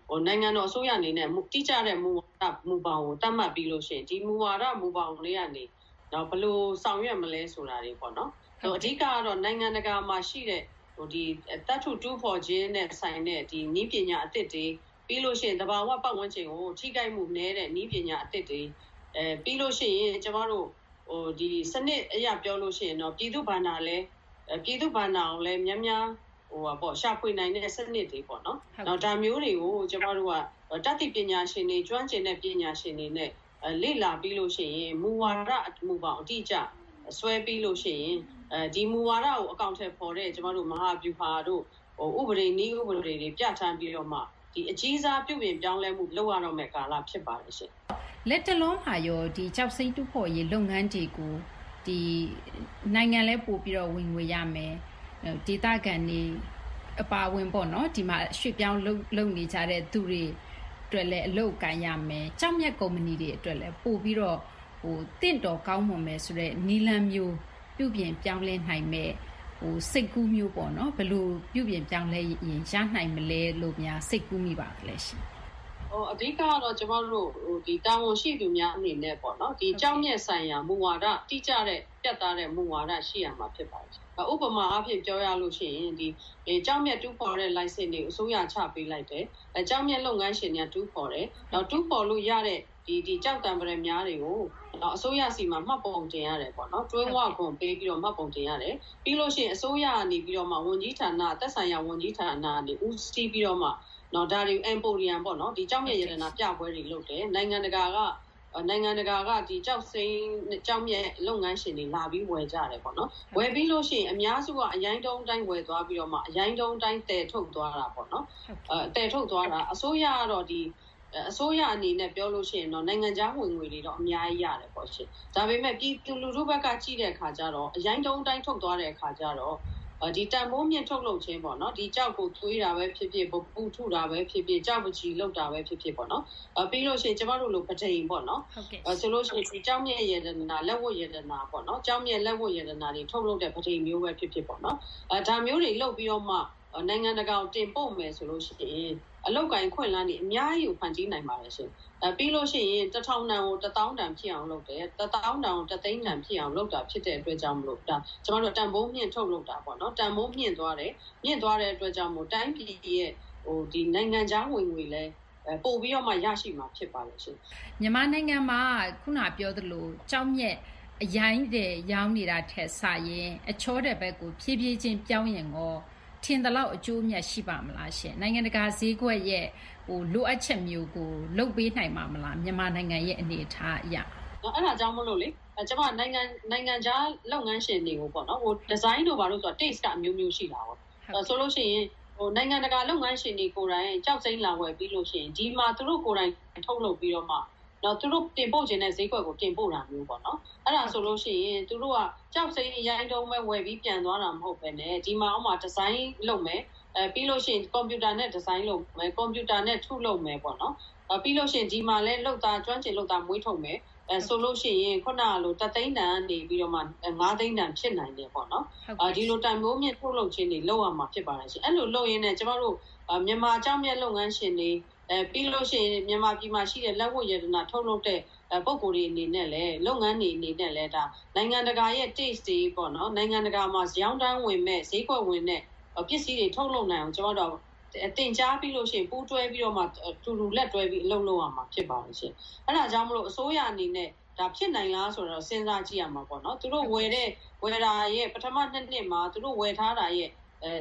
နိုင်ငံတော်အစိုးရအနေနဲ့တိကျတဲ့မူပေါင်းကိုတတ်မှတ်ပြီးလို့ရှိရင်ဒီမူဝါဒမူပေါင်းလေးကနေတော့ဘယ်လိုဆောင်ရွက်မလဲဆိုတာတွေပေါ့နော်အဓိကကတော့နိုင်ငံတကာမှာရှိတဲ့ဒီတတ်ထုတူးဖော်ခြင်းနဲ့ဆိုင်တဲ့ဒီနည်းပညာအသစ်တွေပြီးလို့ရှိရင်သဘာဝပတ်ဝန်းကျင်ကိုထိခိုက်မှုနည်းတဲ့နည်းပညာအသစ်တွေပြီးလို့ရှိရင်ကျမတို့ဒီစနစ်အရာပြောလို့ရှိရင်တော့ပြည်သူ့ဘဏ္ဍာကိုလည်းများများရှာဖွေနိုင်တဲ့စနစ်တွေပေါ့နော်။နောက်ဒါမျိုးတွေကိုကျမတို့ကတတ်သိပညာရှင်တွေကျွမ်းကျင်တဲ့ပညာရှင်တွေနဲ့လေ့လာပြီးလို့ရှိရင်မူဝါဒမူပေါင်းအတိအကျဆွဲပြီးလို့ရှိရင်ဒီမူဝါဒကိုအကောင့်ထဲပေါ်တဲ့ကျမတို့မဟာဗျူဟာတို့ဥပဒေနည်းဥပဒေတွေပြဋ္ဌာန်းပြီးတော့မှဒီအကြီးစားပြုပြင်ပြောင်းလဲမှုလုပ်ရတော့မယ့်ကာလဖြစ်ပါတယ်ရှင်။လက်တလုံးမှာရောဒီကျောက်စိမ်းတူးဖော်ရေးလုပ်ငန်းတွေကိုဒီနိုင်ငံလဲပို့ပြီးတော့ဝင်ငွေရမယ်။ဒေသခံတွေအပါဝင်ပေါ့နော်ဒီမှာရွှေ့ပြောင်းလုပ်နေကြတဲ့သူတွေအတွက်လည်းအလုပ်ကိုင်ရမယ်။ကြောက်မြတ်ကုမ္ပဏီတွေအတွက်လည်းပို့ပြီးတော့တင့်တော်ကောင်းမွန်မယ်ဆိုတဲ့နီလန်းမျိုးပြုပြင်ပြောင်းလဲနိုင်မယ်စိတ်ကူးမျိုးပေါ့နော်ဘယ်လိုပြုပြင်ပြောင်းလဲရင်ရနိုင်မလဲလို့များစိတ်ကူးမိပါလဲရှင်အဓိကကတော့ကျမတို့ဒီတာဝန်ရှိသူများအနေနဲ့ပေါ့နော်ဒီကြောက်မြတ်ဆိုင်ရာမူဝါဒတိကျတဲ့ပြတ်သားတဲ့မူဝါဒရှိရမှာဖြစ်ပါတယ်ဥပမာအဖြစ်ပြောရလို့ရှိရင်ဒီကြောက်မြတ်တူးဖော်တဲ့ license တွေအစိုးရချပေးလိုက်တယ်ကြောက်မြတ်လုပ်ငန်းရှင်တွေကတူးဖော်တယ်နောက်တူးဖော်လို့ရတဲ့ဒီကြောက်တံပရများတွေကိုအစိုးရစီမှာမှတ်ပုံတင်ရတယ်ပေါ့နော်တွင်းဝခွန်ပေးပြီးတော့မှတ်ပုံတင်ရတယ်ပြီးလို့ရှိရင်အစိုးရကနေပြီးတော့မှဝန်ကြီးဌာနသက်ဆိုင်ရာဝန်ကြီးဌာနကနေဦးစီးပြီးတော့မှဒါတွေ Emporium ပေါ့နော်ဒီကြောက်မြတ်ရတနာပြပွဲတွေလုပ်တယ်နိုင်ငံတကာကဒီကြောက်စိမ်းကြောက်မြတ်လုပ်ငန်းရှင်တွေလာပြီးဝယ်ကြတယ်ပေါ့နော်ဝယ်ပြီးလို့ရှိရင်အများစုကအရင်တုံးတိုင်းဝယ်သွားပြီးတော့မှအရင်တုံးတိုင်းတည်ထုတ်သွားတာပေါ့နော်တည်ထုတ်သွားတာအစိုးရကတော့ဒီအစိုးရအနေနဲ့ပြောလို့ရှိရင်တော့နိုင်ငံခြားဝင်ငွေတွေတော့အများကြီးရတယ်ပေါ့ရှင်ဒါပေမဲ့ပြည်သူလူထုဘက်ကကြည့်တဲ့အခါကျတော့အရင်တုံးတိုင်းထုတ်သွားတဲ့အခါကျတော့ဒီတန်ဖိုးမြင့်ထုတ်လုပ်ခြင်းပေါ့နော်ဒီကြောက်ကိုသွေးတာပဲဖြစ်ဖြစ်ပူထုတာပဲဖြစ်ဖြစ်ကြောက်ပချီလောက်တာပဲဖြစ်ဖြစ်ပေါ့နော်ပြီးလို့ရှိရင်ကျမတို့လိုပထိန်ပေါ့နော်ဆိုလို့ရှိရင်ဒီကြောက်မြက်ရတနာလက်ဝတ်ရတနာပေါ့နော်ကြောက်မြက်လက်ဝတ်ရတနာတွေထုတ်လုပ်တဲ့ပထိန်မျိုးပဲဖြစ်ဖြစ်ပေါ့နော်ဒါမျိုးတွေလုပ်ပြီးတော့မှနိုင်ငံတကာကိုတင်ပို့မယ်ဆိုလို့ရှိရင်အလောက်ကိုင်းခွင့်လန်းနေအများကြီးကိုဖန်တီးနိုင်ပါတယ်ရှင်ပြီးလို့ရှိရင်1000တန်ကို1000တန်ဖြစ်အောင်လုပ်တယ်1000တန်ကို1000တန်ဖြစ်အောင်လုပ်တာဖြစ်တဲ့အတွက်ကြောင့်မလို့ဒါကျမတို့တန်ဖိုးမြင့်ထုတ်လုပ်တာပေါ့နော်တန်ဖိုးမြင့်သွားတဲ့အတွက်ကြောင့်မို့တိုင်းပြည်ရဲ့ဒီနိုင်ငံခြားဝင်ငွေလဲပို့ပြီးတော့မှရရှိမှာဖြစ်ပါလို့ရှင်မြန်မာနိုင်ငံမှာခုနပြောသလိုကြောက်မြက်အရင်တဲ့ရောင်းနေတာထက်စာရင်အချောတဲ့ဘက်ကိုဖြည်းဖြည်းချင်းပြောင်းရင်ရောထင်တယ်လို့အကျိုးမြတ်ရှိပါမလားရှင်နိုင်ငံတကာဈေးကွက်ရဲ့လိုအပ်ချက်မျိုးကိုလုပ်ပေးနိုင်မှာမလားမြန်မာနိုင်ငံရဲ့အနေအထားအရအဲ့ဒါကြောင့်မလို့လေကျမနိုင်ငံခြားလုပ်ငန်းရှင်တွေကိုပေါ့နော်ဒီဇိုင်းတို့ဘာလို့ဆိုတော့ taste ကအမျိုးမျိုးရှိတာပေါ့ဆိုလို့ရှိရင်နိုင်ငံတကာလုပ်ငန်းရှင်တွေကိုယ်တိုင်ကြောက်စိမ့်လာဝယ်ပြီးလို့ရှိရင်ဒီမှာသူတို့ကိုယ်တိုင်ထုတ်လုပ်ပြီးတော့မှတော့သူတို့တင်ပို့ခြင်းတဲ့ဈေးကွက်ကိုတင်ပို့တာမျိုးပေါ့နော်အဲ့ဒါဆိုလို့ရှိရင်သူတို့ကကြောက်စိမ့်ရိုင်းတုံးပဲဝယ်ပြီးပြန်သွားတာမဟုတ်ပဲねဒီမှာအောက်မှာဒီဇိုင်းလုပ်မယ်ပြီးလို့ရှိရင်ကွန်ပျူတာနဲ့ဒီဇိုင်းလုပ်မယ်ကွန်ပျူတာနဲ့ထုလုပ်မယ်ပေါ့နော်ပြီးလို့ရှိရင်ဒီမှာလဲလုပ်သားကျွမ်းကျင်လုပ်သားမွေးထုတ်မယ်ဆိုလို့ရှိရင်ခုနကလို3သိန်းတန်နေပြီးတော့မှ5သိန်းတန်ဖြစ်နိုင်တယ်ပေါ့နော်ဒီလိုတန်ဖိုးမြင့်ထုတ်လုပ်ခြင်းတွေလုပ်ရမှာဖြစ်ပါတယ်ရှင်အဲ့လိုလုပ်ရင်းနဲ့ကျမတို့မြန်မာကြောက်မြတ်လုပ်ငန်းရှင်တွေပြီးလို့ရှိရင်မြန်မာပြည်မှာရှိတဲ့လက်ဝတ်ရတနာထုတ်လုပ်တဲ့ပုံကိုယ်တွေအနေနဲ့လည်းလုပ်ငန်းတွေအနေနဲ့လည်းဒါနိုင်ငံတကာရဲ့ taste တွေပေါ့နော်နိုင်ငံတကာမှာရောင်းတန်းဝင်မဲ့ဈေးကွက်ဝင်တဲ့ပစ္စည်းတွေထုတ်လုပ်နိုင်အောင်ကျွန်တော်တို့တင်ကြားပြီးလို့ရှိရင်ပူးတွဲပြီးတော့မှတူတူလက်တွဲပြီးအလုပ်လုပ်ရမှာဖြစ်ပါတယ်ရှင်အဲ့ဒါကြောင့်မလို့အစိုးရအနေနဲ့ဒါဖြစ်နိုင်လားဆိုတော့စဉ်းစားကြည့်ရမှာပေါ့နော်သူတို့ဝယ်တာရဲ့ပထမနှစ်မှာသူတို့ဝယ်ထားတာရဲ့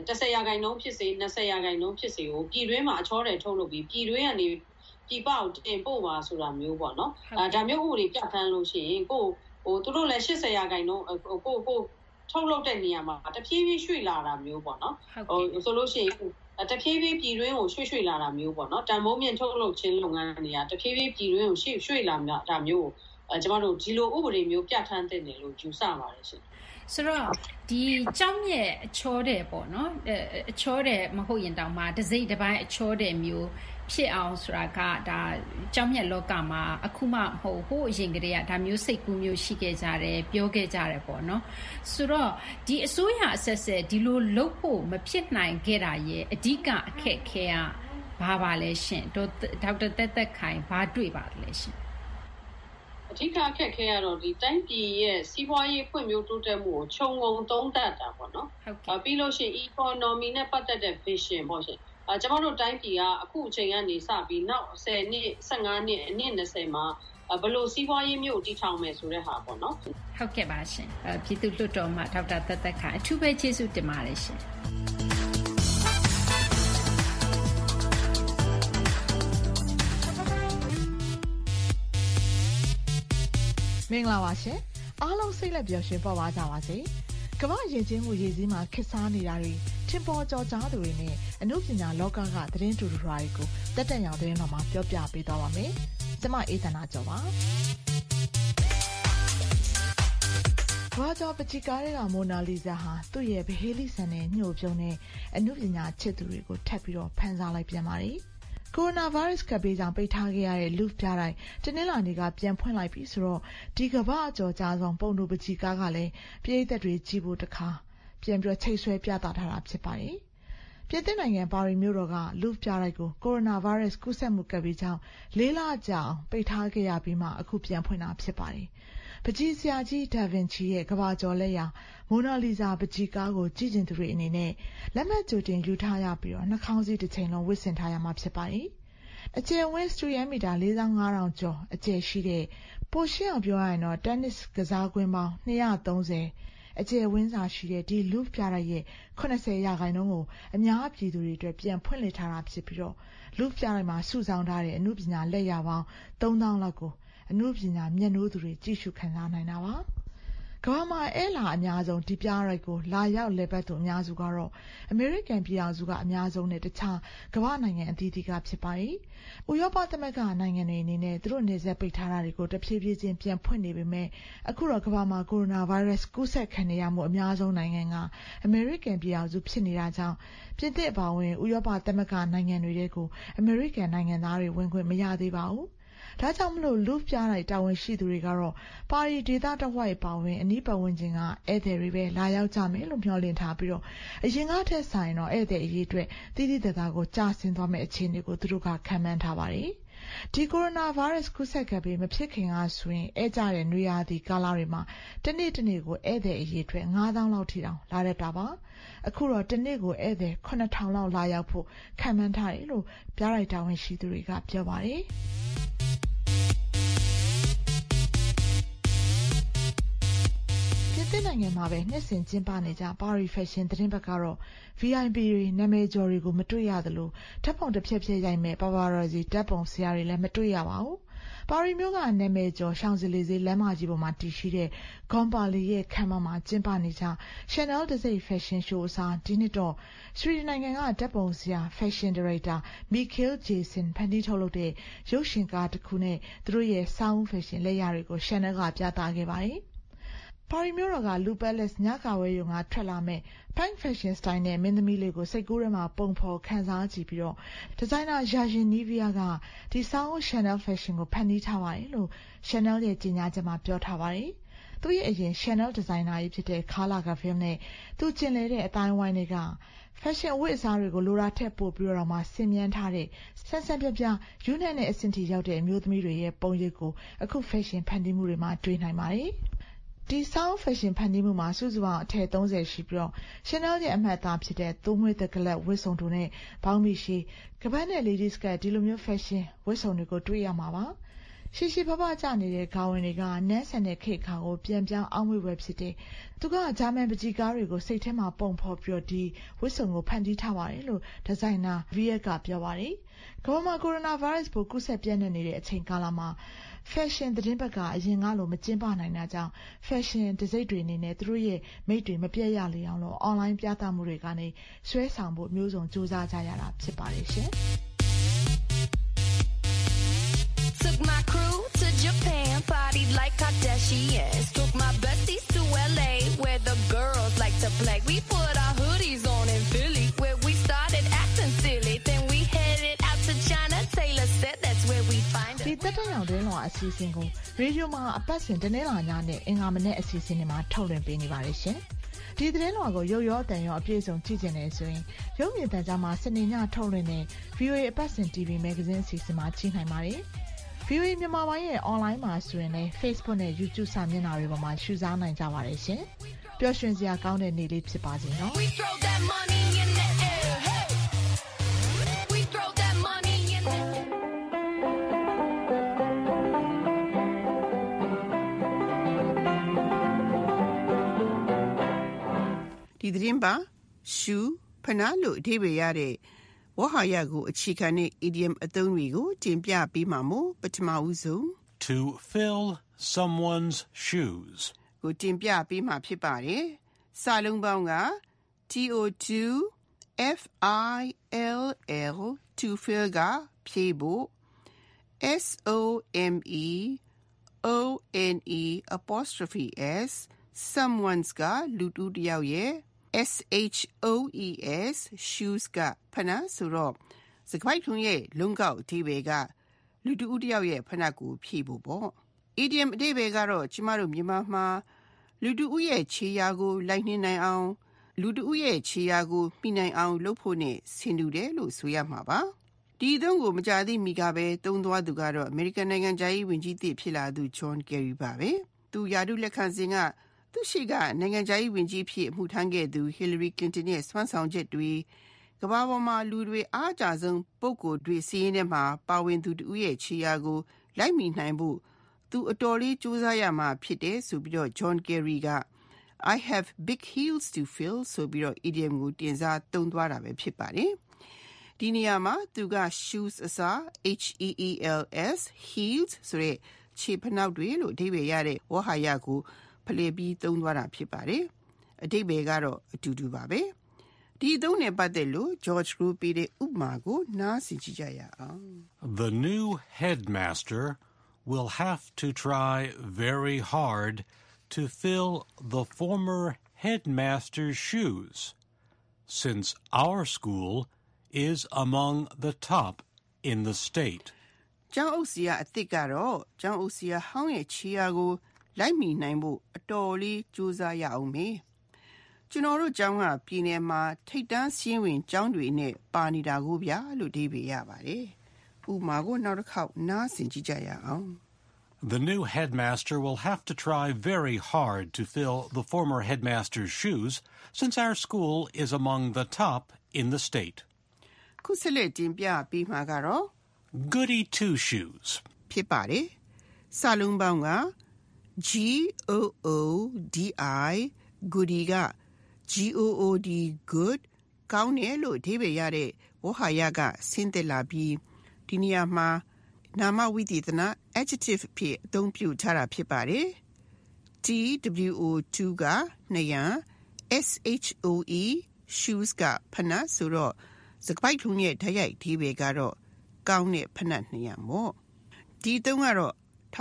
10%ဖြစ်စေ20%ဖြစ်စေကိုပြည်တွင်းမှာအချောတယ်ထုတ်လုပ်ပြီးပြည်တွင်းကနေပြည်ပကိုတင်ပို့ပါဆိုတာမျိုးပေါ့နော်ဒါမျိုးဥပဒေပြဋ္ဌာန်းလို့ရှိရင်သူတို့လည်း80%ကိုထုတ်လုပ်တဲ့နေရာမှာတဖြည်းဖြည်းရွှေ့လာတာမျိုးပေါ့နော်ဆိုလို့ရှိရင်တဖြည်းဖြည်းပြည်တွင်းကိုရွှေ့လာတာမျိုးပေါ့နော်တန်ဖိုးမြင့်ထုတ်လုပ်ခြင်းလုပ်ငန်းတွေကတဖြည်းဖြည်းပြည်တွင်းကိုရွှေ့လာတာမျိုးကိုကျမတို့ဒီလိုဥပဒေမျိုးပြဋ္ဌာန်းသင့်တယ်လို့ယူဆပါတယ်ရှင်ဆိုတော့ဒီကြောက်မြက်အချောတယ်ပေါ့နော်အချောတယ်မဟုတ်ရင်တောင်မှတစ်စိတ်တစ်ပိုင်းအချောတယ်မျိုးဖြစ်အောင်ဆိုတာကဒါကြောက်မြက်လောကမှာအခုမှမဟုတ်ဟိုအရင်ကတည်းကဒါမျိုးစိတ်ကူးမျိုးရှိခဲ့ကြတယ်ပြောခဲ့ကြတယ်ပေါ့နော်ဆိုတော့ဒီအစိုးရအဆက်ဆက်ဒီလိုလုပ်ဖို့မဖြစ်နိုင်ခဲ့တာရဲ့အဓိကအခက်အခဲကဘာပါလဲရှင်ဒေါက်တာသက်သက်ခိုင်ဘာတွေ့ပါလဲရှင်အဓိကအခက်ခဲရတော့ဒီတိုင်းပြည်ရဲ့စီးပွားရေးဖွံ့ဖြိုးတိုးတက်မှုကိုခြုံငုံသုံးသပ်တာပေါ့နော်ပြီးလို့ရှိရင် economy နဲ့ပတ်သက်တဲ့ vision ပေါ့ရှင်ကျွန်တော်တို့တိုင်းပြည်ကအခုအချိန်ကနေစပြီးနောက်10နှစ်15နှစ်အနည်း20မှာဘယ်လိုစီးပွားရေးမျိုးတည်ထောင်မယ်ဆိုတဲ့ဟာပေါ့နော်ဟုတ်ကဲ့ပါရှင်ပြည်သူ့လွှတ်တော်မှာဒေါက်တာသက်သက်ခိုင်အထူးပဲကျေးဇူးတင်ပါတယ်ရှင်မင်္ဂလာပါရှင်အားလုံးစိတ်လက်ပျော်ရွှင်ပေါ်ပါကြပါစေကမ္ဘာယဉ်ကျေးမှုရည်စည်းမှာခေတ်စားနေတာတွေထင်ပေါ်ကျော်ကြားသူတွေနဲ့အမှုပညာလောကကသတင်းတူတူတွေကိုတက်တက်ရောင်သတင်းတော်မှာပြောပြပေးသွားပါမယ်ကျွန်မအေးသနာကျော်ပါဘာကြောင့်ပချီကားတွေကမိုနာလီဇာဟာသူ့ရဲ့ဗဟေလိဆန်တဲ့ညှို့ပြုံးတဲ့အမှုပညာချစ်သူတွေကိုထပ်ပြီးတော့ဖန်ဆားလိုက်ပြန်ပါတယ်ကိုရိုနာဗိုင်းရပ်စ်ကပ်ဘေးကြောင့်ပိတ်ထားခဲ့ရတဲ့ Louvre ပြတိုင်းတနင်္လာနေ့ကပြန်ဖွင့်လိုက်ပြီဆိုတော့ဒီကမ္ဘာအကျော်ကြားဆုံးပုံတို့ပချီကားကလည်းပြည်သက်တွေကြည့်ဖို့တခါပြန်ပြီးချိတ်ဆွဲပြသထားတာဖြစ်ပါတယ်။ပြင်သစ်နိုင်ငံပါရီမြို့တော်က Louvre ပြတိုင်းကိုကိုရိုနာဗိုင်းရပ်စ်ကူးစက်မှုကပ်ဘေးကြောင့်၄ လကြာအောင်ပိတ်ထားခဲ့ရပြီးမှအခုပြန်ဖွင့်တာဖြစ်ပါတယ်။ပချီဆရာကြီးဒါဗင်ချီရဲ့ကမ္ဘာကျော်လက်ရာမိုနာလီဇာပချီကားကိုကြည့်ကျင်သူတွေအနေနဲ့လက်မှတ်ကြိုတင်ယူထားရပြီးတော့နှာခေါင်းစည်းတစ်ချိန်လုံးဝတ်ဆင်ထားရမှာဖြစ်ပါတယ်။အကျယ်ဝန်းစတူဒီယံမီတာ4500ကျော်အကျယ်ရှိတဲ့ပိုရှင်းအောင်ပြောရရင်တော့တက်နစ်ကစားကွင်းပေါင်း230အကျယ်ဝန်းစာရှိတဲ့ဒီ Louvre ပြတိုက်ရဲ့80%ကိုအများပြည်သူတွေအတွက်ပြန်ဖွင့်လှစ်ထားတာဖြစ်ပြီးတော့ Louvre ပြတိုက်မှာစုဆောင်းထားတဲ့အမှုပညာလက်ရာပေါင်း3000လောက်ကိုအမှုပညာမျက်နှိုးသူတွေကြည့်ရှုခံစားနိုင်တာပါကမ္ဘာမှာအဲလာအများဆုံးဒီပြရိုက်ကိုလာရောက်လည်ပတ်သူအများစုကတော့အမေရိကန်ပြည်ထောင်စုကအများဆုံးနဲ့တခြားကမ္ဘာနိုင်ငံအသီးသီးကဖြစ်ပါတယ်။ဥရောပသမဂ္ဂနိုင်ငံတွေအနေနဲ့သူတို့နေဆက်ပိတ်ထားတာတွေကိုတဖြည်းဖြည်းချင်းပြန်ဖွင့်နေပေမဲ့အခုတော့ကမ္ဘာမှာကိုရိုနာဗိုင်းရပ်စ်ကူးစက်ခံနေရမှုအများဆုံးနိုင်ငံကအမေရိကန်ပြည်ထောင်စုဖြစ်နေတာကြောင့်ပြင်သစ်အပါအဝင်ဥရောပသမဂ္ဂနိုင်ငံတွေကိုအမေရိကန်နိုင်ငံသားတွေဝင်ခွင့်မရသေးပါဘူး။ဒါကြောင့်မလို့ Louvre ပြတိုက်တာဝန်ရှိသူတွေကတော့ပါရီဒေသတဝိုက်ပါဝင်အနီးပတ်ဝန်းကျင်ကဧည့်သည်တွေပဲလာရောက်ကြမယ်လို့မျှော်လင့်ထားပြီးတော့အရင်ကထက်ဆိုင်တော့ဧည့်သည်အရေးအတွက်တိတိကျကျကိုကြာဆင်းသွားမယ့်အခြေအနေကိုသူတို့ကခန့်မှန်းထားပါတယ်။ဒီကိုရိုနာဗိုင်းရပ်စ်ကူးစက်ကပ်ပြီးမဖြစ်ခင်ကဆိုရင်ဧည့်ကြတဲ့နွေရာသီကာလတွေမှာတနေ့ကိုဧည့်သည်အရေးအတွက်9000လောက်ထိတောင်လာတတ်တာပါ။အခုတော့တနေ့ကိုဧည့်သည်9000လောက်လာရောက်ဖို့ခန့်မှန်းထားတယ်လို့ပြတိုက်တာဝန်ရှိသူတွေကပြောပါတယ်။ပြင်သစ်နိုင်ငံမှာပဲနှစ်စဉ်ကျင်းပနေကြပါရီဖက်ရှင်သတင်းပတ်ကတော့ VIP တွေနာမည်ကျော်တွေကိုမတွေ့ရသလိုဓာတ်ပုံတစ်ဖြက်ဖြက်ရိုက်မဲ့ paparazzi ဓာတ်ပုံဆရာတွေလည်းမတွေ့ရပါဘူး။ပါရီမြို့ကနာမည်ကျော်ရှောင်းဇလီဇေးလမ်းမကြီးပေါ်မှာတည်ရှိတဲ့ Gompali ရဲ့ခန်းမမှာကျင်းပနေကြ Chanel တံဆိပ် Fashion Show အစားဒီနှစ်တော့ဆွီဒင်နိုင်ငံကဓာတ်ပုံဆရာ Fashion Director Mikael Jason ဖန်တီးထုတ်လုပ်တဲ့ရုပ်ရှင်ကားတစ်ခုနဲ့သူတို့ရဲ့ Sound Fashion လက်ရာတွေကို Chanel ကပြသခဲ့ပါတယ်။ပါရီမြို့တော်က Louvre Palace ညကာဝဲရုံကထွက်လာမဲ့ Pink Fashion Style နဲ့မင်းသမီးလေးကိုစိတ်ကူးထဲမှာပုံဖော်ခန်းစားကြည့်ပြီးတော့ဒီဇိုင်နာ Yasin Nivea ကဒီ Sound Chanel Fashion ကိုဖန်တီးထားပါတယ်လို့ Chanel ရဲ့ကြေညာချက်မှာပြောထားပါတယ်။သူ့ရဲ့အရင် Chanel ဒီဇိုင်နာကြီးဖြစ်တဲ့ Karl Lagerfeld နဲ့သူကျင်လည်တဲ့အတိုင်းဝိုင်းတွေက Fashion ဝတ်အစားတွေကိုလိုတာထက်ပိုပြီးတော့မှဆင်မြန်းထားတဲ့ဆန်းဆန်းပြပြယူနက်နဲ့အဆင့်ထိရောက်တဲ့အမျိုးသမီးတွေရဲ့ပုံရိပ်ကိုအခု Fashion ဖန်တီးမှုတွေမှာတွေ့နိုင်ပါတယ်။ဒီ Sound Fashion ဖန်တီးမှုမှာစုစုပေါင်းအထည်30ရှိပြီးတော့ Chanel ရဲ့အမှတ်အသားဖြစ်တဲ့သိုးမွေးသကလပ်ဝတ်စုံတို့နဲ့ဘောင်းမီရှည်ကပတ်နဲ့ Ladies ကဒီလိုမျိုး Fashion ဝတ်စုံတွေကိုတွေ့ရမှာပါရှိရှိဖဖကျနေတဲ့ခေါင်းဝင်တွေကနန်းဆန်တဲ့ခေတ်ခါကိုပြန်ပြောင်းအောင်ဝယ်ဖြစ်တဲ့သူကဂျာမန်ပကြီးကားတွေကိုစိတ်ထဲမှာပုံဖော်ပြီးတော့ဒီဝတ်စုံကိုဖန်တီးထားပါတယ်လို့ဒီဇိုင်နာ Viet ကပြောပါတယ်ကမ္ဘာမှာကိုရိုနာဗိုင်းရပ်စ်ပိုးကူးစက်ပြန့်နှံ့နေတဲ့အချိန်ကာလမှာ Fashion သတင်းပတ်ကအရင်ကလိုမကျင်းပနိုင်တာကြောင့် Fashion တစိမ့်တွေအနေနဲ့သူတို့ရဲ့မိတ်တွေမပြတ်ရလေအောင်လို့ online ပြသမှုတွေကနေဆွဲဆောင်ဖို့မျိုးစုံစူးစမ်းကြရတာဖြစ်ပါတယ်ရှင် Took my crew to Japan, partied like Kardashians. Took my besties to LA, where the girls like to play. We put our hoodies on in Philly, where we started acting silly. Then we headed out to China. Taylor said that's where we find her. ဒီတက်တရောင်တွင်းလောအစီအစဉ်ကိုရေဒီယိုမှာအပတ်စဉ်တနင်္လာညနဲ့အင်္ဂါမနေ့အစီအစဉ်တွေမှာထုတ်လွှင့်ပေးနေပါတယ်ရှင်။ဒီသတင်းလွှာကိုရုပ်ရောအတန်ရောအပြည့်အစုံကြည့်ကြနေဆိုရင်ရုပ်မြင်သံကြားမှာစနေညထုတ်လွှင့်တဲ့ VOA အပတ်စဉ် TV မဂ္ဂဇင်းအစီအစဉ်မှာကြည့်နိုင်ပါတယ်။ VOA မြန်မာပိုင်းရဲ့ online မှာဆိုရင်လည်း Facebook နဲ့ YouTube စာမျက်နှာတွေပေါ်မှာရှုစားနိုင်ကြပါတယ်ရှင်။ပျော်ရွှင်စရာကောင်းတဲ့နေ့လေးဖြစ်ပါစေနော်။ဒီသတင်းပါရှူဖနာလို့အဓိပ္ပာယ်ရတဲ့ဝဟာရကိုအခြေခံတဲ့ idiom အသုံးတွေကိုတင်ပြပေးမှာမို့ပထမဦးဆုံး To fill someone's shoes ကိုတင်ပြပေးမှာဖြစ်ပါတယ်။စာလုံးပေါင်းက to-fill to fill ကဖြည့်ဖို့ someone someone's ကလူတူတယောက်ရဲ့ shoes shoes ကဖနဆိုတော့စကားထုံးရဲ့လုံကောက်အဓိပ္ပာယ်ကလူတူတယောက်ရဲ့ဖနကိုဖြည့်ဖို့ပေါ့ idiom အဓိပ္ပာယ်ကတော့ကျမတို့မြန်မာမှာလူတူရဲ့ခြေရာကိုလိုက်နှင်းနိုင်အောင်လူတူရဲ့ခြေရာကိုမိနိုင်အောင်လုပ်ဖို့နဲ့ဆင်တူတယ်လို့ဆိုရမှာပါဒီအသုံးကိုမကြာသေးမီကပဲသုံးသွားသူကတော့အမေရိကန်နိုင်ငံသားရေးဝန်ကြီးသစ်ဖြစ်လာသူ John Kerry ပါပဲသူယာတုလက်ခံစဉ်ကသူရှိကနိုင်ငံခြားရေးဝန်ကြီးဖြစ်အမှုထမ်းခဲ့သူ Hillary Clinton ရဲ့စွမ်းဆောင်ချက်တွေကမ္ဘာပေါ်မှာလူတွေအားအကျဆုံးပုဂ္ဂိုလ်တွေစီးရင်ထဲမှာပါဝင်သူတူရဲ့ခြေရာကိုလိုက်မိနိုင်ဖို့သူအတော်လေးစူးစမ်းရမှာဖြစ်တယ်ဆိုပြီးတော့ John Kerry က I have big heels to fill ဆိုပြီးတော့ idiom ကိုတင်စားသုံးသွားတာပဲဖြစ်ပါတယ်ဒီနေရာမှာသူက shoes အစား heels heels ဆိုတဲ့ခြေဖနောက်တွေလို့အဓိပ္ပာယ်ရတဲ့ဝဟာရကိုဖလှယ်ပြီးသုံးသွားတာဖြစ်ပါတယ်အဓိပ္ပာယ်ကတော့အတူတူပါပဲဒီအသုံးနဲ့ပတ်သက်လို့ George Group ပေးတဲ့ဥပမာကိုနားဆင်ကြည့်ကြရအောင် The new headmaster will have to try very hard to fill the former headmaster's shoes since our school is among the top in the state. ကျောင်းအုပ်ဆရာအသစ်ကတော့ကျောင်းအုပ်ဆရာဟောင်းရဲ့ခြေရာကိုလိုက်မိနိုင်ဖို့အတော်လေးကြိုးစားရအောင်မေကျွန်တော်တို့ကျောင်းကပြည်နယ်မှာထိပ်တန်းစည်းဝင်ကျောင်းတွေနဲ့ပါနေတာကိုဗျာလို့ဒီပေးရပါတယ်ဥပမာကိုနောက်တစ်ခေါက်နားဆင်ကြည့်ကြရအောင် The new headmaster will have to try very hard to fill the former headmaster's shoes since our school is among the top in the state. ခုဆက်လက်တင်ပြပေးမှာကတော့ Goody two shoes ဖြစ်ပါတယ်စာလုံးပေါင်းက G-O-O-D-I Goody က G-O-O-D good ကောင်းတယ်လို့အဓိပ္ပာယ်ရတဲ့ဝဟာရကဆင်းသက်လာပြီးဒီနေရာမှာနာမဝိသေသန adjective ဖြစ်အသုံးပြုထားတာဖြစ်ပါတယ် T-W-O-2 ကနှရံ S-H-O-E shoes ကဖနတ်ဆိုတော့စကားပိုက်ထုံးရဲ့ဓာတ်ရိုက်အဓိပ္ပာယ်ကတော့ကောင်းတဲ့ဖနတ်နှရံပေါ့ဒီသုံးကတော့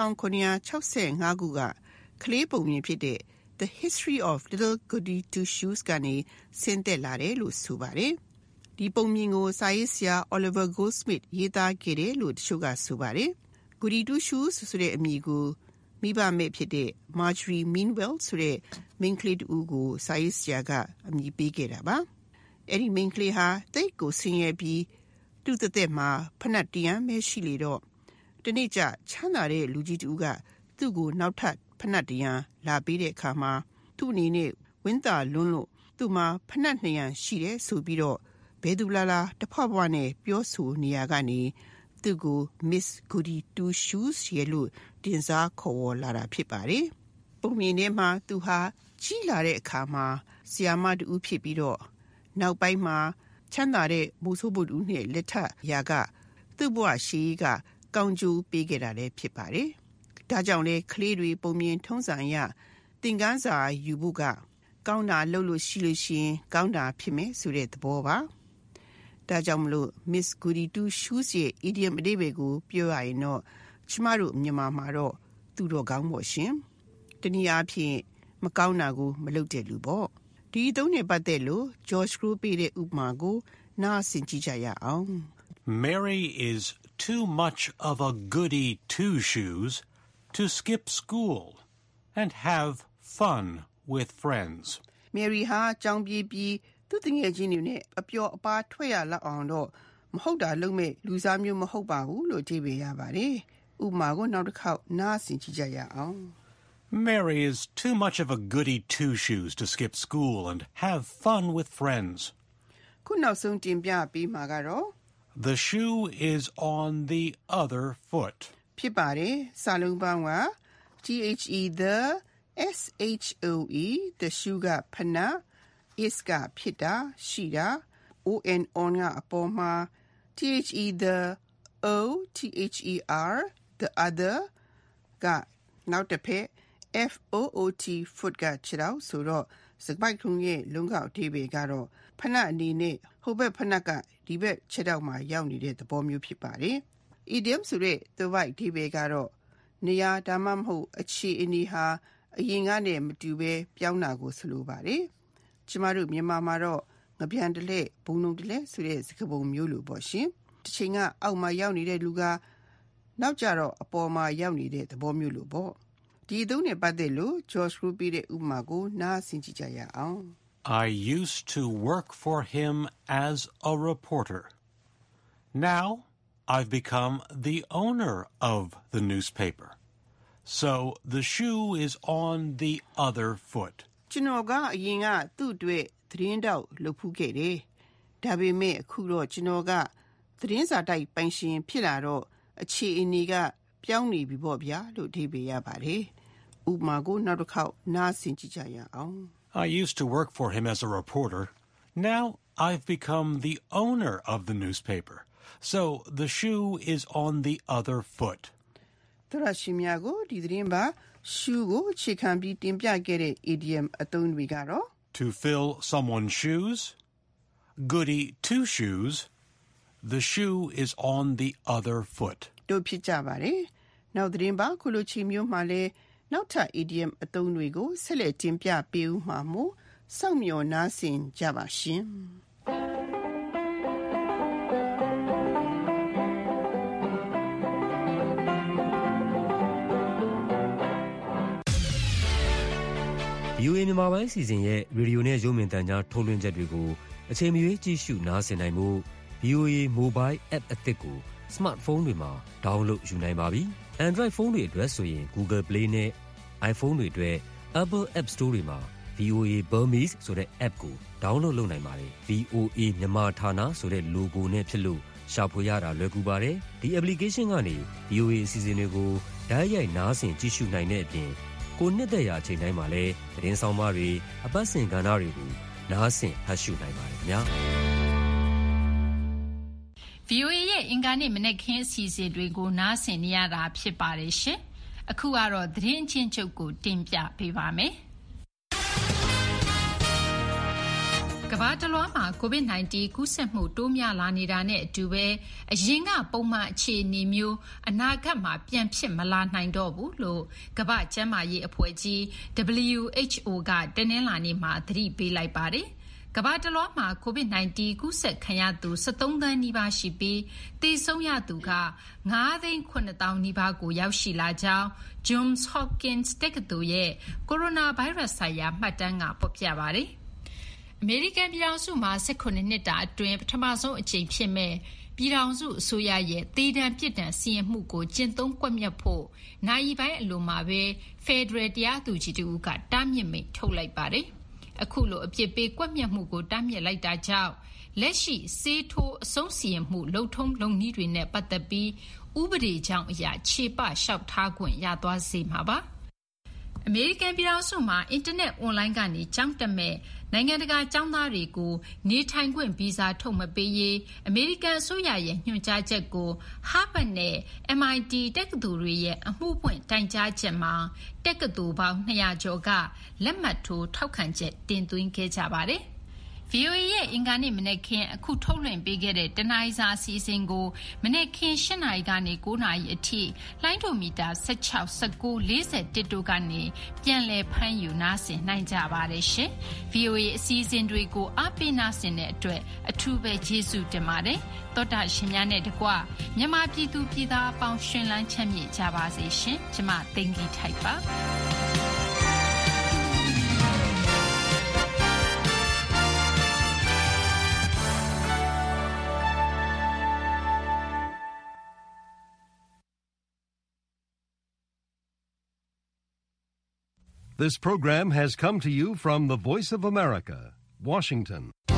1965ခုကကလေးပုံမြင်ဖြစ်တဲ့ The History of Little Goody Two Shoes ကနေဆင်းသက်လာတယ်လို့ဆိုပါတယ်ဒီပုံမြင်ကိုစာရေးဆရာ Oliver Goldsmith ရေးသားခဲ့တယ်လို့တချို့ကဆိုပါတယ် Goody Two Shoes ဆိုတဲ့အမည်ကိုမိဘမဲ့ဖြစ်တဲ့ Marjorie Meanwell ဆိုတဲ့မိန်းကလေးတူကိုစာရေးဆရာကအမည်ပေးခဲ့တာပါအဲ့ဒီမိန်းကလေးဟာတိတ်ကိုဆင်းရဲပြီးသူ့သက်မှာဖနက်တရံပဲရှိလေတော့ဒီနေ့ကျချမ်းသာတဲ့လူကြီးတူကသူ့ကိုနောက်ထပ်ဖနက်တရံလာပေးတဲ့အခါမှာသူ့အနေနဲ့ဝင်းတာလွန်းလို့သူ့မှာဖနက်2ရံရှိတယ်ဆိုပြီးတော့ဘယ်သူလာတဖွားဖွားနဲ့ပြောဆိုနေရကနေသူ့ကို Miss Goody Two Shoes ရဲ့လို့တင်စားခေါ်ဝေါ်လာတာဖြစ်ပါတယ်ပုံမြင်ထဲမှာသူဟာကြီးလာတဲ့အခါမှာဆီယာမတူဖြစ်ပြီးတော့နောက်ပိုင်းမှာချမ်းသာတဲ့မိုးဆိုးပုတ်ဦးနဲ့လက်ထပ်ရာကသူ့ဘဝရှိကကောင်းကျိုးပေးခဲ့တာလည်းဖြစ်ပါတယ်ဒါကြောင့်လေကလေးတွေပုံမြင်ထုံးစံအရသင်ခန်းစာယူဖို့ကကောင်းတာလုပ်လို့ရှိလို့ရှိရင်ကောင်းတာဖြစ်မယ်ဆိုတဲ့သဘောပါဒါကြောင့်မလို့ Miss Goody Two Shoes ရဲ့ idiom အဓိပ္ပာယ်ကိုပြောရရင်တော့ကျမတို့မြန်မာမှာတော့သူတော်ကောင်းပေါ့ရှင်တနည်းအားဖြင့်မကောင်းတာကိုမလုပ်တဲ့လူပေါ့ဒီအသုံးနဲ့ပတ်သက်လို့ George Group ပေးတဲ့ဥပမာကိုနားဆင်ကြည့်ကြရအောင် Mary is too much of a goody two shoes to skip school and have fun with friends. Mary ဟာကြောင်းပြေးပြီးသူ့တငယ်ချင်းတွေနဲ့အပျော်အပါးထွက်ရလောက်အောင်တော့မဟုတ်တာလုံးမဲ့လူစားမျိုးမဟုတ်ပါဘူးလို့အဓိပ္ပာယ်ရပါတယ်။ဥပမာကိုနောက်တစ်ခေါက်နားဆင်ကြည့်ကြရအောင် Mary is too much of a goody two-shoes to skip school and have fun with friends. ခုနောက်ဆုံးတင်ပြပေးမှာကတော့ The shoe is on the other foot. ဖြစ်ပါတယ်။စာလုံးပေါင်းက the shoe the shoe ကဖန is ကဖြစ်တာရှိတာ on ကအပေါ်မှာ the the other ကနောက်တစ်ဖက် foot ကခြေထောက်ဆိုတော့စကားပိုက်ခုံရဲ့လုံးကောက်အဓိပ္ပာယ်ကတော့ဖနအနေနဲ့ဟိုဘက်ဖနကဒီဘက်ခြေထောက်မှာရောက်နေတဲ့သဘောမျိုးဖြစ်ပါတယ်။ idiom ဆိုတဲ့သွယ်ဝိုက်အဓိပ္ပာယ်ကတော့နေရာဒါမှမဟုတ်အခြေအနေဟာအရင်ကနဲ့မတူဘဲပြောင်းတာကိုဆိုလိုပါတယ်။ကျမတို့မြန်မာမှာတော့ငပြန်တလဲဘုံလုံးတလဲဆိုတဲ့စကားပုံမျိုးလိုပေါ့ရှင်။တစ်ချိန်ကအောက်မှာရောက်နေတဲ့လူကနောက်ကျတော့အပေါ်မှာရောက်နေတဲ့သဘောမျိုးလိုပေါ့။ဒီအသုံးနဲ့ပတ်သက်လို့ George Group ပြတဲ့ဥပမာကိုနားဆင်ကြည့်ကြရအောင် I used to work for him as a reporter. Now I've become the owner of the newspaper. So the shoe is on the other foot. ကျွန်တော်ကအရင်ကသူ့အတွက်သတင်းတောက်လုပ်ဖူးခဲ့တယ်။ဒါပေမဲ့အခုတော့ကျွန်တော်ကသတင်းစာတိုက်ပိုင်ရှင်ဖြစ်လာတော့အခြေအနေကပြောင်းနေပြီပေါ့ဗျာလို့အဓိပ္ပာယ်ရပါတယ်။ဥပမာကိုနောက်တစ်ခေါက်နားဆင်ကြည့်ကြရအောင် I used to work for him as a reporter. Now I've become the owner of the newspaper. So the shoe is on the other foot. တရရှိမြကိုဒီသတင်းပါ shoe ကိုအခြေခံပြီးတင်ပြခဲ့တဲ့ idiom အသုံးတွေကတော့ To fill someone's shoes, goody two shoes, the shoe is on the other foot. တို့ဖြစ်ကြပါတယ်။နောက်သတင်းပါခုလိုချီမျိုးမှလည်းနောက်ထပ် idiom အသုံးတွေကိုဆက်လက်တင်ပြပေးဦးမှာမို့စောင့်မျှော်နားဆင်ကြပါရှင်။ VOA မြန်မာပိုင်းစီစဉ်ရဲ့ရေဒီယိုနဲ့ရုပ်မြင်သံကြားထုတ်လွှင့်ချက်တွေကိုအချိန်မရွေးကြည့်ရှုနားဆင်နိုင်မှု VOA Mobile App အသစ်ကို Smartphone တွေမှာ download ယူနိုင်ပါပြီ။ Android ဖုန်းတွေအတွက်ဆိုရင် Google Play နဲ့ iPhone တွေအတွက် Apple App Store တွေမှာ VOA Burmese ဆိုတဲ့ app ကို download လုပ်နိုင်ပါတယ်။ VOA မြန်မာဌာနဆိုတဲ့ logo နဲ့ဖြစ်လို့ရှာဖွေရတာလွယ်ကူပါတယ်။ဒီ application ကနေ VOA အစီအစဉ်တွေကိုတိုက်ရိုက်နားဆင်ကြည့်ရှုနိုင်တဲ့အပြင်ကိုနှစ်သက်ရာအချိန်တိုင်းမှာလည်းသတင်းဆောင်မတွေအပတ်စဉ်ကဏ္ဍတွေကိုနားဆင်ဖတ်ရှုနိုင်ပါတယ်ခင်ဗျာ VOA ရဲ့အင်္ဂါနေ့မနက်ခင်းအစီအစဉ်တွေကိုနားဆင်နေရတာဖြစ်ပါတယ်ရှင်အခုကတော့သတင်းအချင်းချုပ်ကိုတင်ပြပေးပါမယ်ကမ္ဘာတလွှားမှာ COVID-19 ကူးစက်မှုတိုးများလာနေတာနဲ့အတူပဲအရင်ကပုံမှန်အခြေအနေမျိုးအနာဂတ်မှာပြန်ဖြစ်မလာနိုင်တော့ဘူးလို့ကမ္ဘာ့ကျန်းမာရေးအဖွဲ့ကြီး WHO ကတနင်္လာနေ့မှာသတိပေးလိုက်ပါတယ်။ကမ္ဘာတလွှားမှာ COVID-19 ကူးစက်ခံရသူ73သန်းနီးပါးရှိပြီးသေဆုံးရသူက9,900,000 နီးပါးကိုရောက်ရှိလာကြောင်း Johns Hopkins တက္ကသိုလ်ရဲ့ကိုရိုနာဗိုင်းရပ်စ်ဆိုင်ရာမှတ်တမ်းကဖော်ပြပါတယ်။အမေရိကန်ပြည်ထောင်စုမှာ18နှစ်တာအတွင်းပထမဆုံးအကြိမ်ဖြစ်မဲ့ပြည်ထောင်စုအစိုးရရဲ့သေဒဏ်ပြစ်ဒဏ်စီရင်မှုကိုကျင့်သုံးကွက်မြတ်ဖို့နိုင်ပိုင်းအလိုမှာပဲဖက်ဒရယ်တရားသူကြီးတို့ကတားမြစ်မိန့်ထုတ်လိုက်ပါတယ်။အခုလိုအပြစ်ပေးကွက်မြတ်မှုကိုတားမြစ်လိုက်တာကြောင့်လက်ရှိစေးထိုးအဆုံးစီရင်မှုလုံထုံးလုံနည်းတွေနဲ့ပတ်သက်ပြီးဥပဒေကြောင့်အရာခြေပလျှောက်ထားခွင့်ရသွားစေမှာပါ။အမေရိကန်ပြည်ထောင်စုမှာအင်တာနက်အွန်လိုင်းကနေကျောင်းတက်မဲ့နိုင်ငံတကာကျောင်းသားတွေကိုနေထိုင်ခွင့်ဗီဇာထုတ်မပေးရေးအမေရိကန်အစိုးရရဲ့ညွှန်ကြားချက်ကို Harvard နဲ့ MIT တက္ကသိုလ်တွေရဲ့အမှုဖွင့်တိုင်ကြားချက်မှာတက္ကသိုလ်ပေါင်း200ကျော်ကလက်မှတ်ထိုးထောက်ခံချက်တင်သွင်းခဲ့ကြပါတယ်။ VOA ရဲ့အင်္ဂါနေ့မနက်ခင်းအခုထုတ်လွှင့်ပေးခဲ့တဲ့တနင်္လာစာအစီအစဉ်ကိုမနက်ခင်း8နာရီကနေ9နာရီအထိလိုင်းဒိုမီတာ16 19 41တို့ကနေပြန်လည်ဖမ်းယူနားဆင်နိုင်ကြပါတယ်ရှင်။ VOA အစီအစဉ်တွေကိုအားပေးနားဆင်တဲ့အတွက်အထူးပဲကျေးဇူးတင်ပါတယ်။သောတာရှင်များနဲ့တကွမြန်မာပြည်သူပြည်သားအပေါင်းရှင်လန်းချမ်းမြေ့ကြပါစေရှင်။ကျမသိင်္ဂီထိုက်ပါ။ This program has come to you from the Voice of America, Washington.